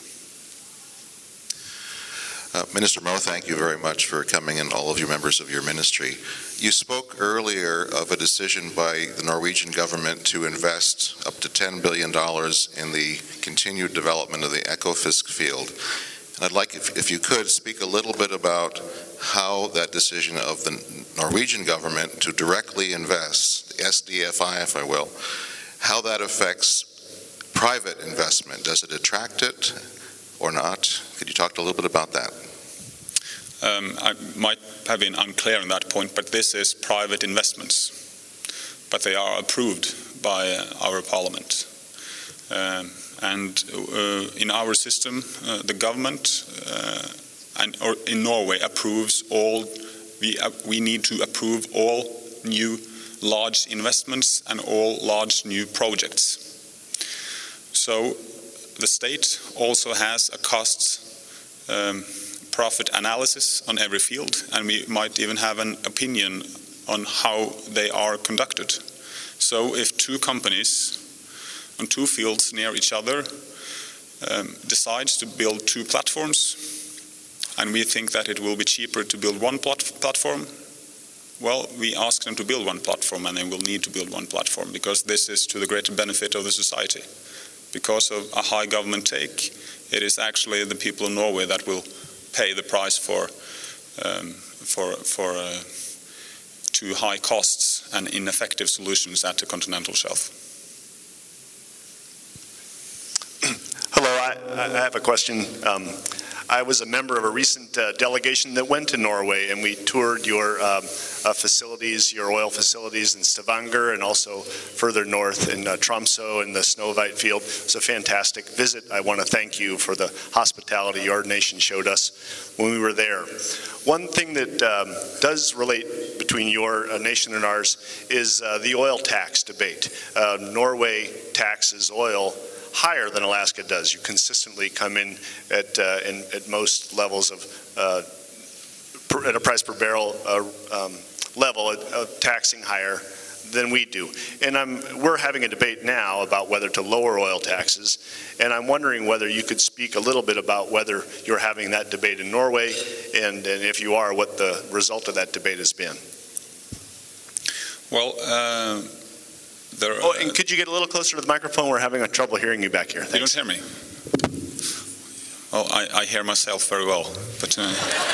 Uh, Minister Moe, thank you very much for coming, and all of you members of your ministry. You spoke earlier of a decision by the Norwegian government to invest up to ten billion dollars in the continued development of the Ekofisk field. And I'd like, if, if you could, speak a little bit about how that decision of the Norwegian government to directly invest, the S D F I, if I will, how that affects private investment. Does it attract it or not? Could you talk a little bit about that? Um, I might have been unclear on that point, but this is private investments, but they are approved by uh, our parliament. Um, and uh, in our system, uh, the government uh, and or in Norway approves all, we, uh, we need to approve all new large investments and all large new projects. So the state also has a cost um, profit analysis on every field, and we might even have an opinion on how they are conducted. So if two companies on two fields near each other um, decides to build two platforms, and we think that it will be cheaper to build one plat platform, well, we ask them to build one platform, and they will need to build one platform, because this is to the greater benefit of the society. Because of a high government take, it is actually the people in Norway that will pay the price for um, for for uh, too high costs and ineffective solutions at the continental shelf. Hello, I, I have a question. Um, I was a member of a recent uh, delegation that went to Norway, and we toured your um, uh, facilities, your oil facilities in Stavanger, and also further north in uh, Tromsø in the Snøhvit field. It was a fantastic visit. I want to thank you for the hospitality your nation showed us when we were there. One thing that um, does relate between your uh, nation and ours is uh, the oil tax debate. Uh, Norway taxes oil higher than Alaska does. You consistently come in at uh, in, at most levels of uh, per, at a price per barrel uh, um, level of, of taxing higher than we do. And I'm, we're having a debate now about whether to lower oil taxes, and I'm wondering whether you could speak a little bit about whether you're having that debate in Norway, and, and if you are, what the result of that debate has been. Well, uh There, oh, and could you get a little closer to the microphone? We're having a trouble hearing you back here. Thanks. You don't hear me? Well, I, I hear myself very well, but uh,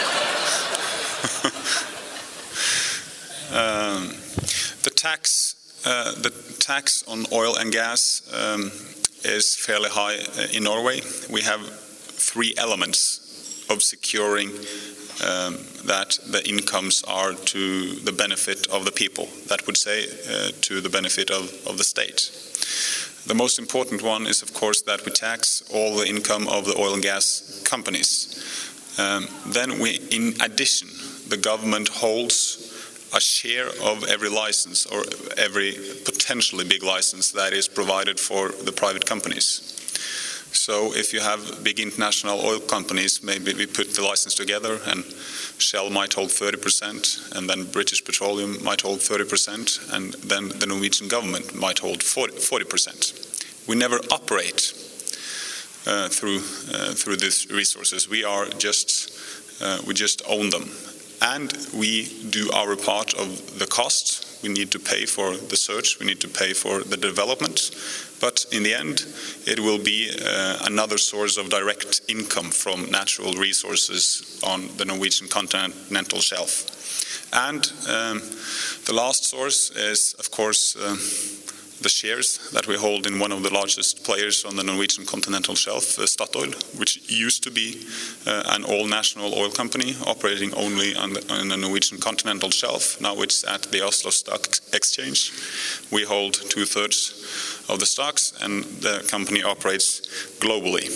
um, the tax, uh, the tax on oil and gas um, is fairly high in Norway. We have three elements of securing um, that the incomes are to the benefit of the people. That would say uh, to the benefit of, of the state. The most important one is, of course, that we tax all the income of the oil and gas companies. Um, then we, in addition, the government holds a share of every license or every potentially big license that is provided for the private companies. So if you have big international oil companies, maybe we put the license together and Shell might hold thirty percent, and then British Petroleum might hold thirty percent, and then the Norwegian government might hold forty percent. We never operate uh, through uh, through these resources. We are just uh, we just own them, and we do our part of the cost. We need to pay for the search. We need to pay for the development. But in the end, it will be uh, another source of direct income from natural resources on the Norwegian continental shelf. And um, the last source is, of course, um, the shares that we hold in one of the largest players on the Norwegian continental shelf, uh, Statoil, which used to be uh, an all-national oil company operating only on the, on the Norwegian continental shelf. Now it's at the Oslo Stock Exchange. We hold two-thirds of the stocks, and the company operates globally.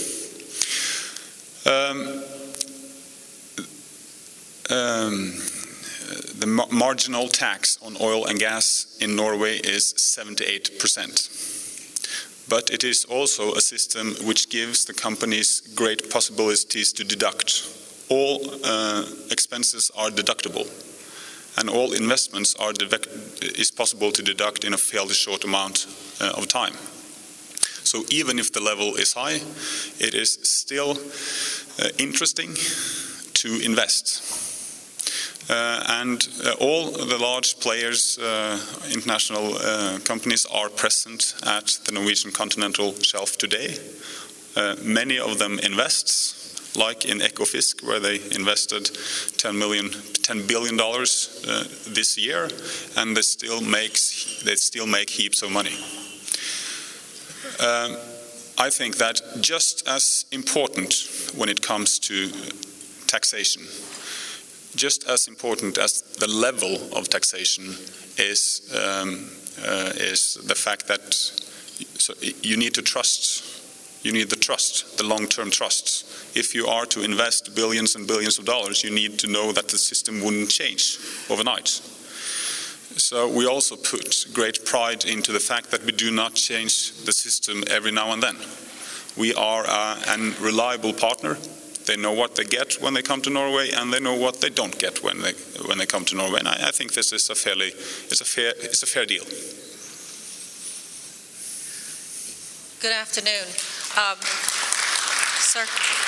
Um, um, The ma marginal tax on oil and gas in Norway is seventy-eight percent. But it is also a system which gives the companies great possibilities to deduct. All uh, expenses are deductible, and all investments are is possible to deduct in a fairly short amount uh, of time. So even if the level is high, it is still uh, interesting to invest. Uh, and uh, all the large players, uh, international uh, companies, are present at the Norwegian continental shelf today. Uh, many of them invest, like in Ekofisk, where they invested ten million, ten billion dollars uh, this year, and they still makes they still make heaps of money. Um, I think that just as important when it comes to taxation, just as important as the level of taxation is um, uh, is the fact that so you need to trust. You need the trust, the long-term trust. If you are to invest billions and billions of dollars, you need to know that the system wouldn't change overnight. So we also put great pride into the fact that we do not change the system every now and then. We are uh, an reliable partner. They know what they get when they come to Norway, and they know what they don't get when they when they come to Norway. And I, I think this is a fairly it's a fair it's a fair deal. Good afternoon, um, sir.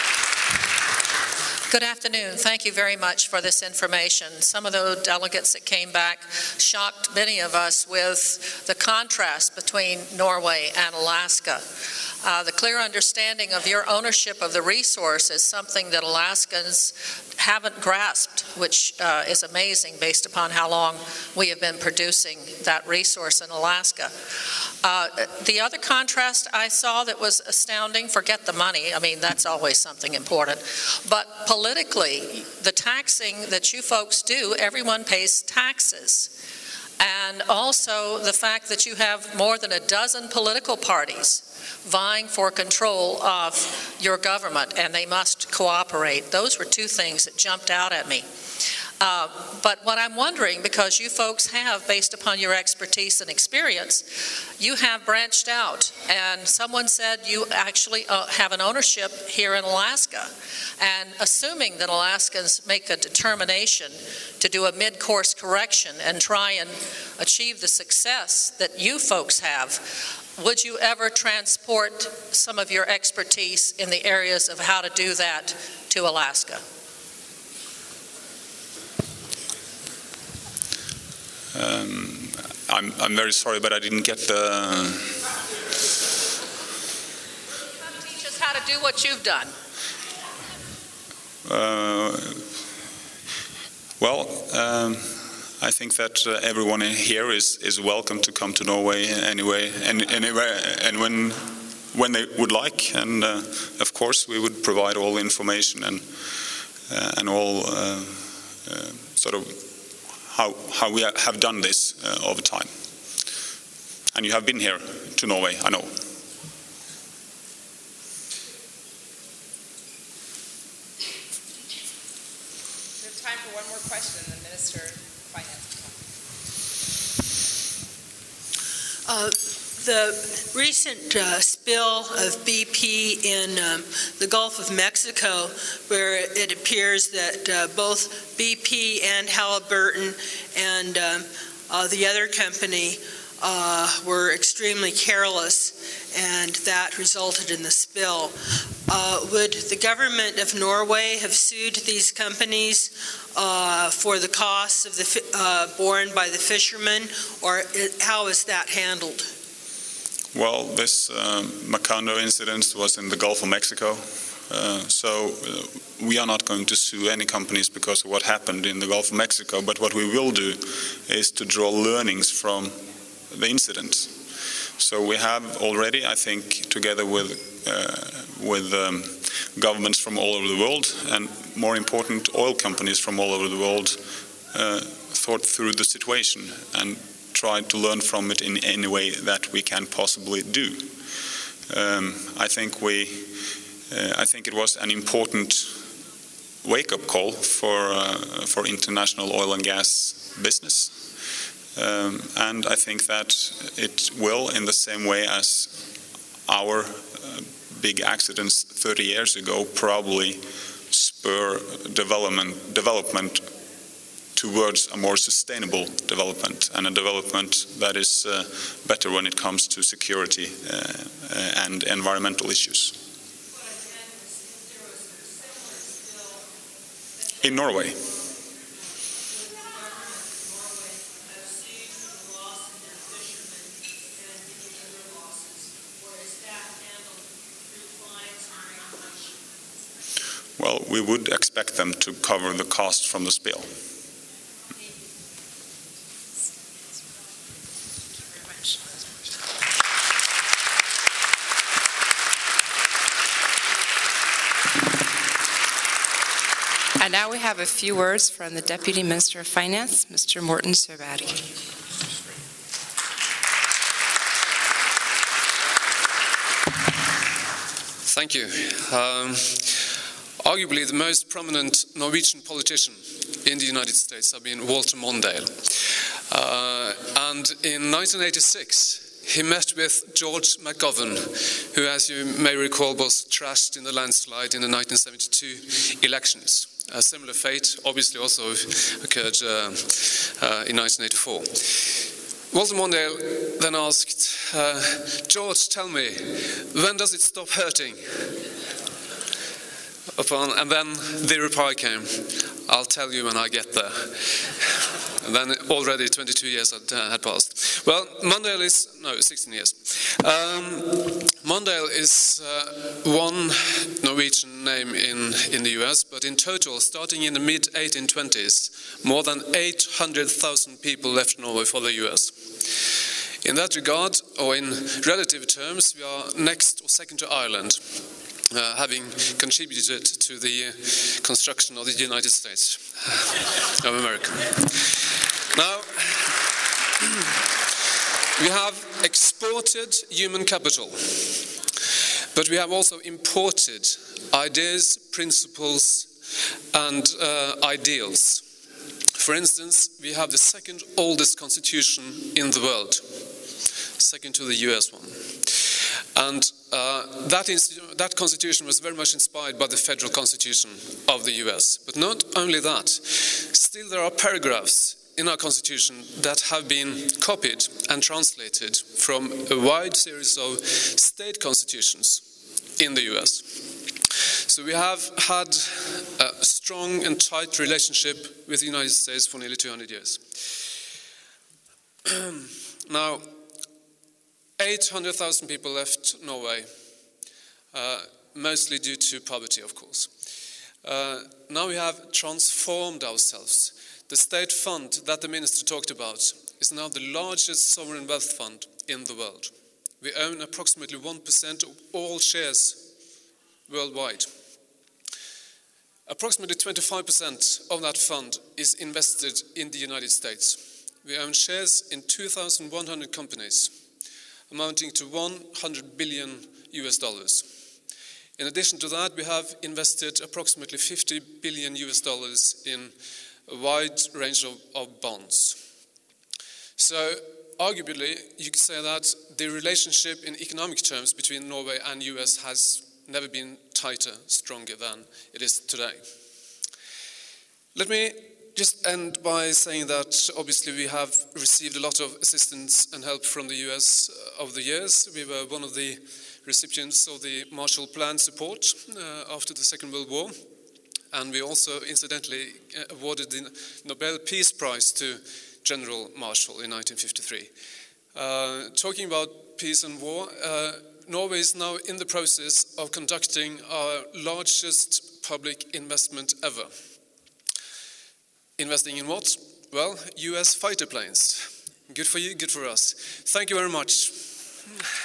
Good afternoon. Thank you very much for this information. Some of the delegates that came back shocked many of us with the contrast between Norway and Alaska. Uh, the clear understanding of your ownership of the resource is something that Alaskans haven't grasped, which uh, is amazing based upon how long we have been producing that resource in Alaska. Uh, the other contrast I saw that was astounding, forget the money, I mean that's always something important, but politically, the taxing that you folks do, everyone pays taxes. And also the fact that you have more than a dozen political parties vying for control of your government, and they must cooperate. Those were two things that jumped out at me. Uh, but what I'm wondering, because you folks have, based upon your expertise and experience, you have branched out, and someone said you actually uh, have an ownership here in Alaska. And assuming that Alaskans make a determination to do a mid-course correction and try and achieve the success that you folks have, would you ever transport some of your expertise in the areas of how to do that to Alaska? Um, I'm, I'm very sorry, but I didn't get the... Teach us how to do what you've done. Uh, well, um, I think that uh, everyone here is, is welcome to come to Norway anyway, and anywhere, and when when they would like. And uh, of course, we would provide all information and uh, and all uh, uh, sort of how how we have done this uh, over time. And you have been here to Norway, I know. We have time for one more question, and the Minister of Finance will come. Uh, the recent uh, spill of B P in um, the Gulf of Mexico, where it appears that uh, both B P and Halliburton and um, uh, the other company uh, were extremely careless, and that resulted in the spill. Uh, would the government of Norway have sued these companies uh, for the costs of the uh, borne by the fishermen, or it, how is that handled? Well, this uh, Macondo incident was in the Gulf of Mexico, uh, so uh, we are not going to sue any companies because of what happened in the Gulf of Mexico, but what we will do is to draw learnings from the incident. So we have already, I think, together with, uh, with um, governments from all over the world, and more important, oil companies from all over the world, uh, thought through the situation and tried to learn from it in any way that we can possibly do. Um, I think we, uh, I think it was an important wake-up call for uh, for international oil and gas business, um, and I think that it will, in the same way as our uh, big accidents thirty years ago, probably spur development development. towards a more sustainable development, and a development that is uh, better when it comes to security uh, uh, and environmental issues. In Norway. Well, we would expect them to cover the cost from the spill. And now we have a few words from the Deputy Minister of Finance, Mister Morten Søberg. Thank you. Um, arguably the most prominent Norwegian politician in the United States has been Walter Mondale. Uh, and in nineteen eighty-six, he met with George McGovern, who, as you may recall, was trashed in the landslide in the nineteen seventy-two elections. A similar fate obviously also occurred uh, uh, in nineteen eighty-four. Walter Mondale then asked, uh, George, tell me, when does it stop hurting? Upon, and then the reply came, I'll tell you when I get there. And then already twenty-two years had, uh, had passed. Well, Mondale is, no, sixteen years. Um, Mondale is uh, one Norwegian name in, in the U S, but in total, starting in the mid eighteen twenties, more than eight hundred thousand people left Norway for the U S. In that regard, or in relative terms, we are next or second to Ireland, uh, having contributed to the uh, construction of the United States of America. Now, we have exported human capital, but we have also imported ideas, principles, and uh, ideals. For instance, we have the second oldest constitution in the world, second to the U S one. And uh, that, that constitution was very much inspired by the federal constitution of the U S. But not only that, still there are paragraphs in our constitution that have been copied and translated from a wide series of state constitutions in the U S. So we have had a strong and tight relationship with the United States for nearly two hundred years. Now, eight hundred thousand people left Norway, uh, mostly due to poverty, of course. Uh, now we have transformed ourselves. The state fund that the minister talked about is now the largest sovereign wealth fund in the world. We own approximately one percent of all shares worldwide. Approximately twenty-five percent of that fund is invested in the United States. We own shares in two thousand one hundred companies, amounting to one hundred billion U S dollars. In addition to that, we have invested approximately fifty billion U S dollars in a wide range of, of bonds. So, arguably, you could say that the relationship in economic terms between Norway and U S has never been tighter, stronger than it is today. Let me just end by saying that obviously we have received a lot of assistance and help from the U S over the years. We were one of the recipients of the Marshall Plan support uh, after the Second World War, and we also incidentally awarded the Nobel Peace Prize to General Marshall in nineteen fifty-three. Uh, talking about peace and war, uh, Norway is now in the process of conducting our largest public investment ever. Investing in what? Well, U S fighter planes. Good for you, good for us. Thank you very much.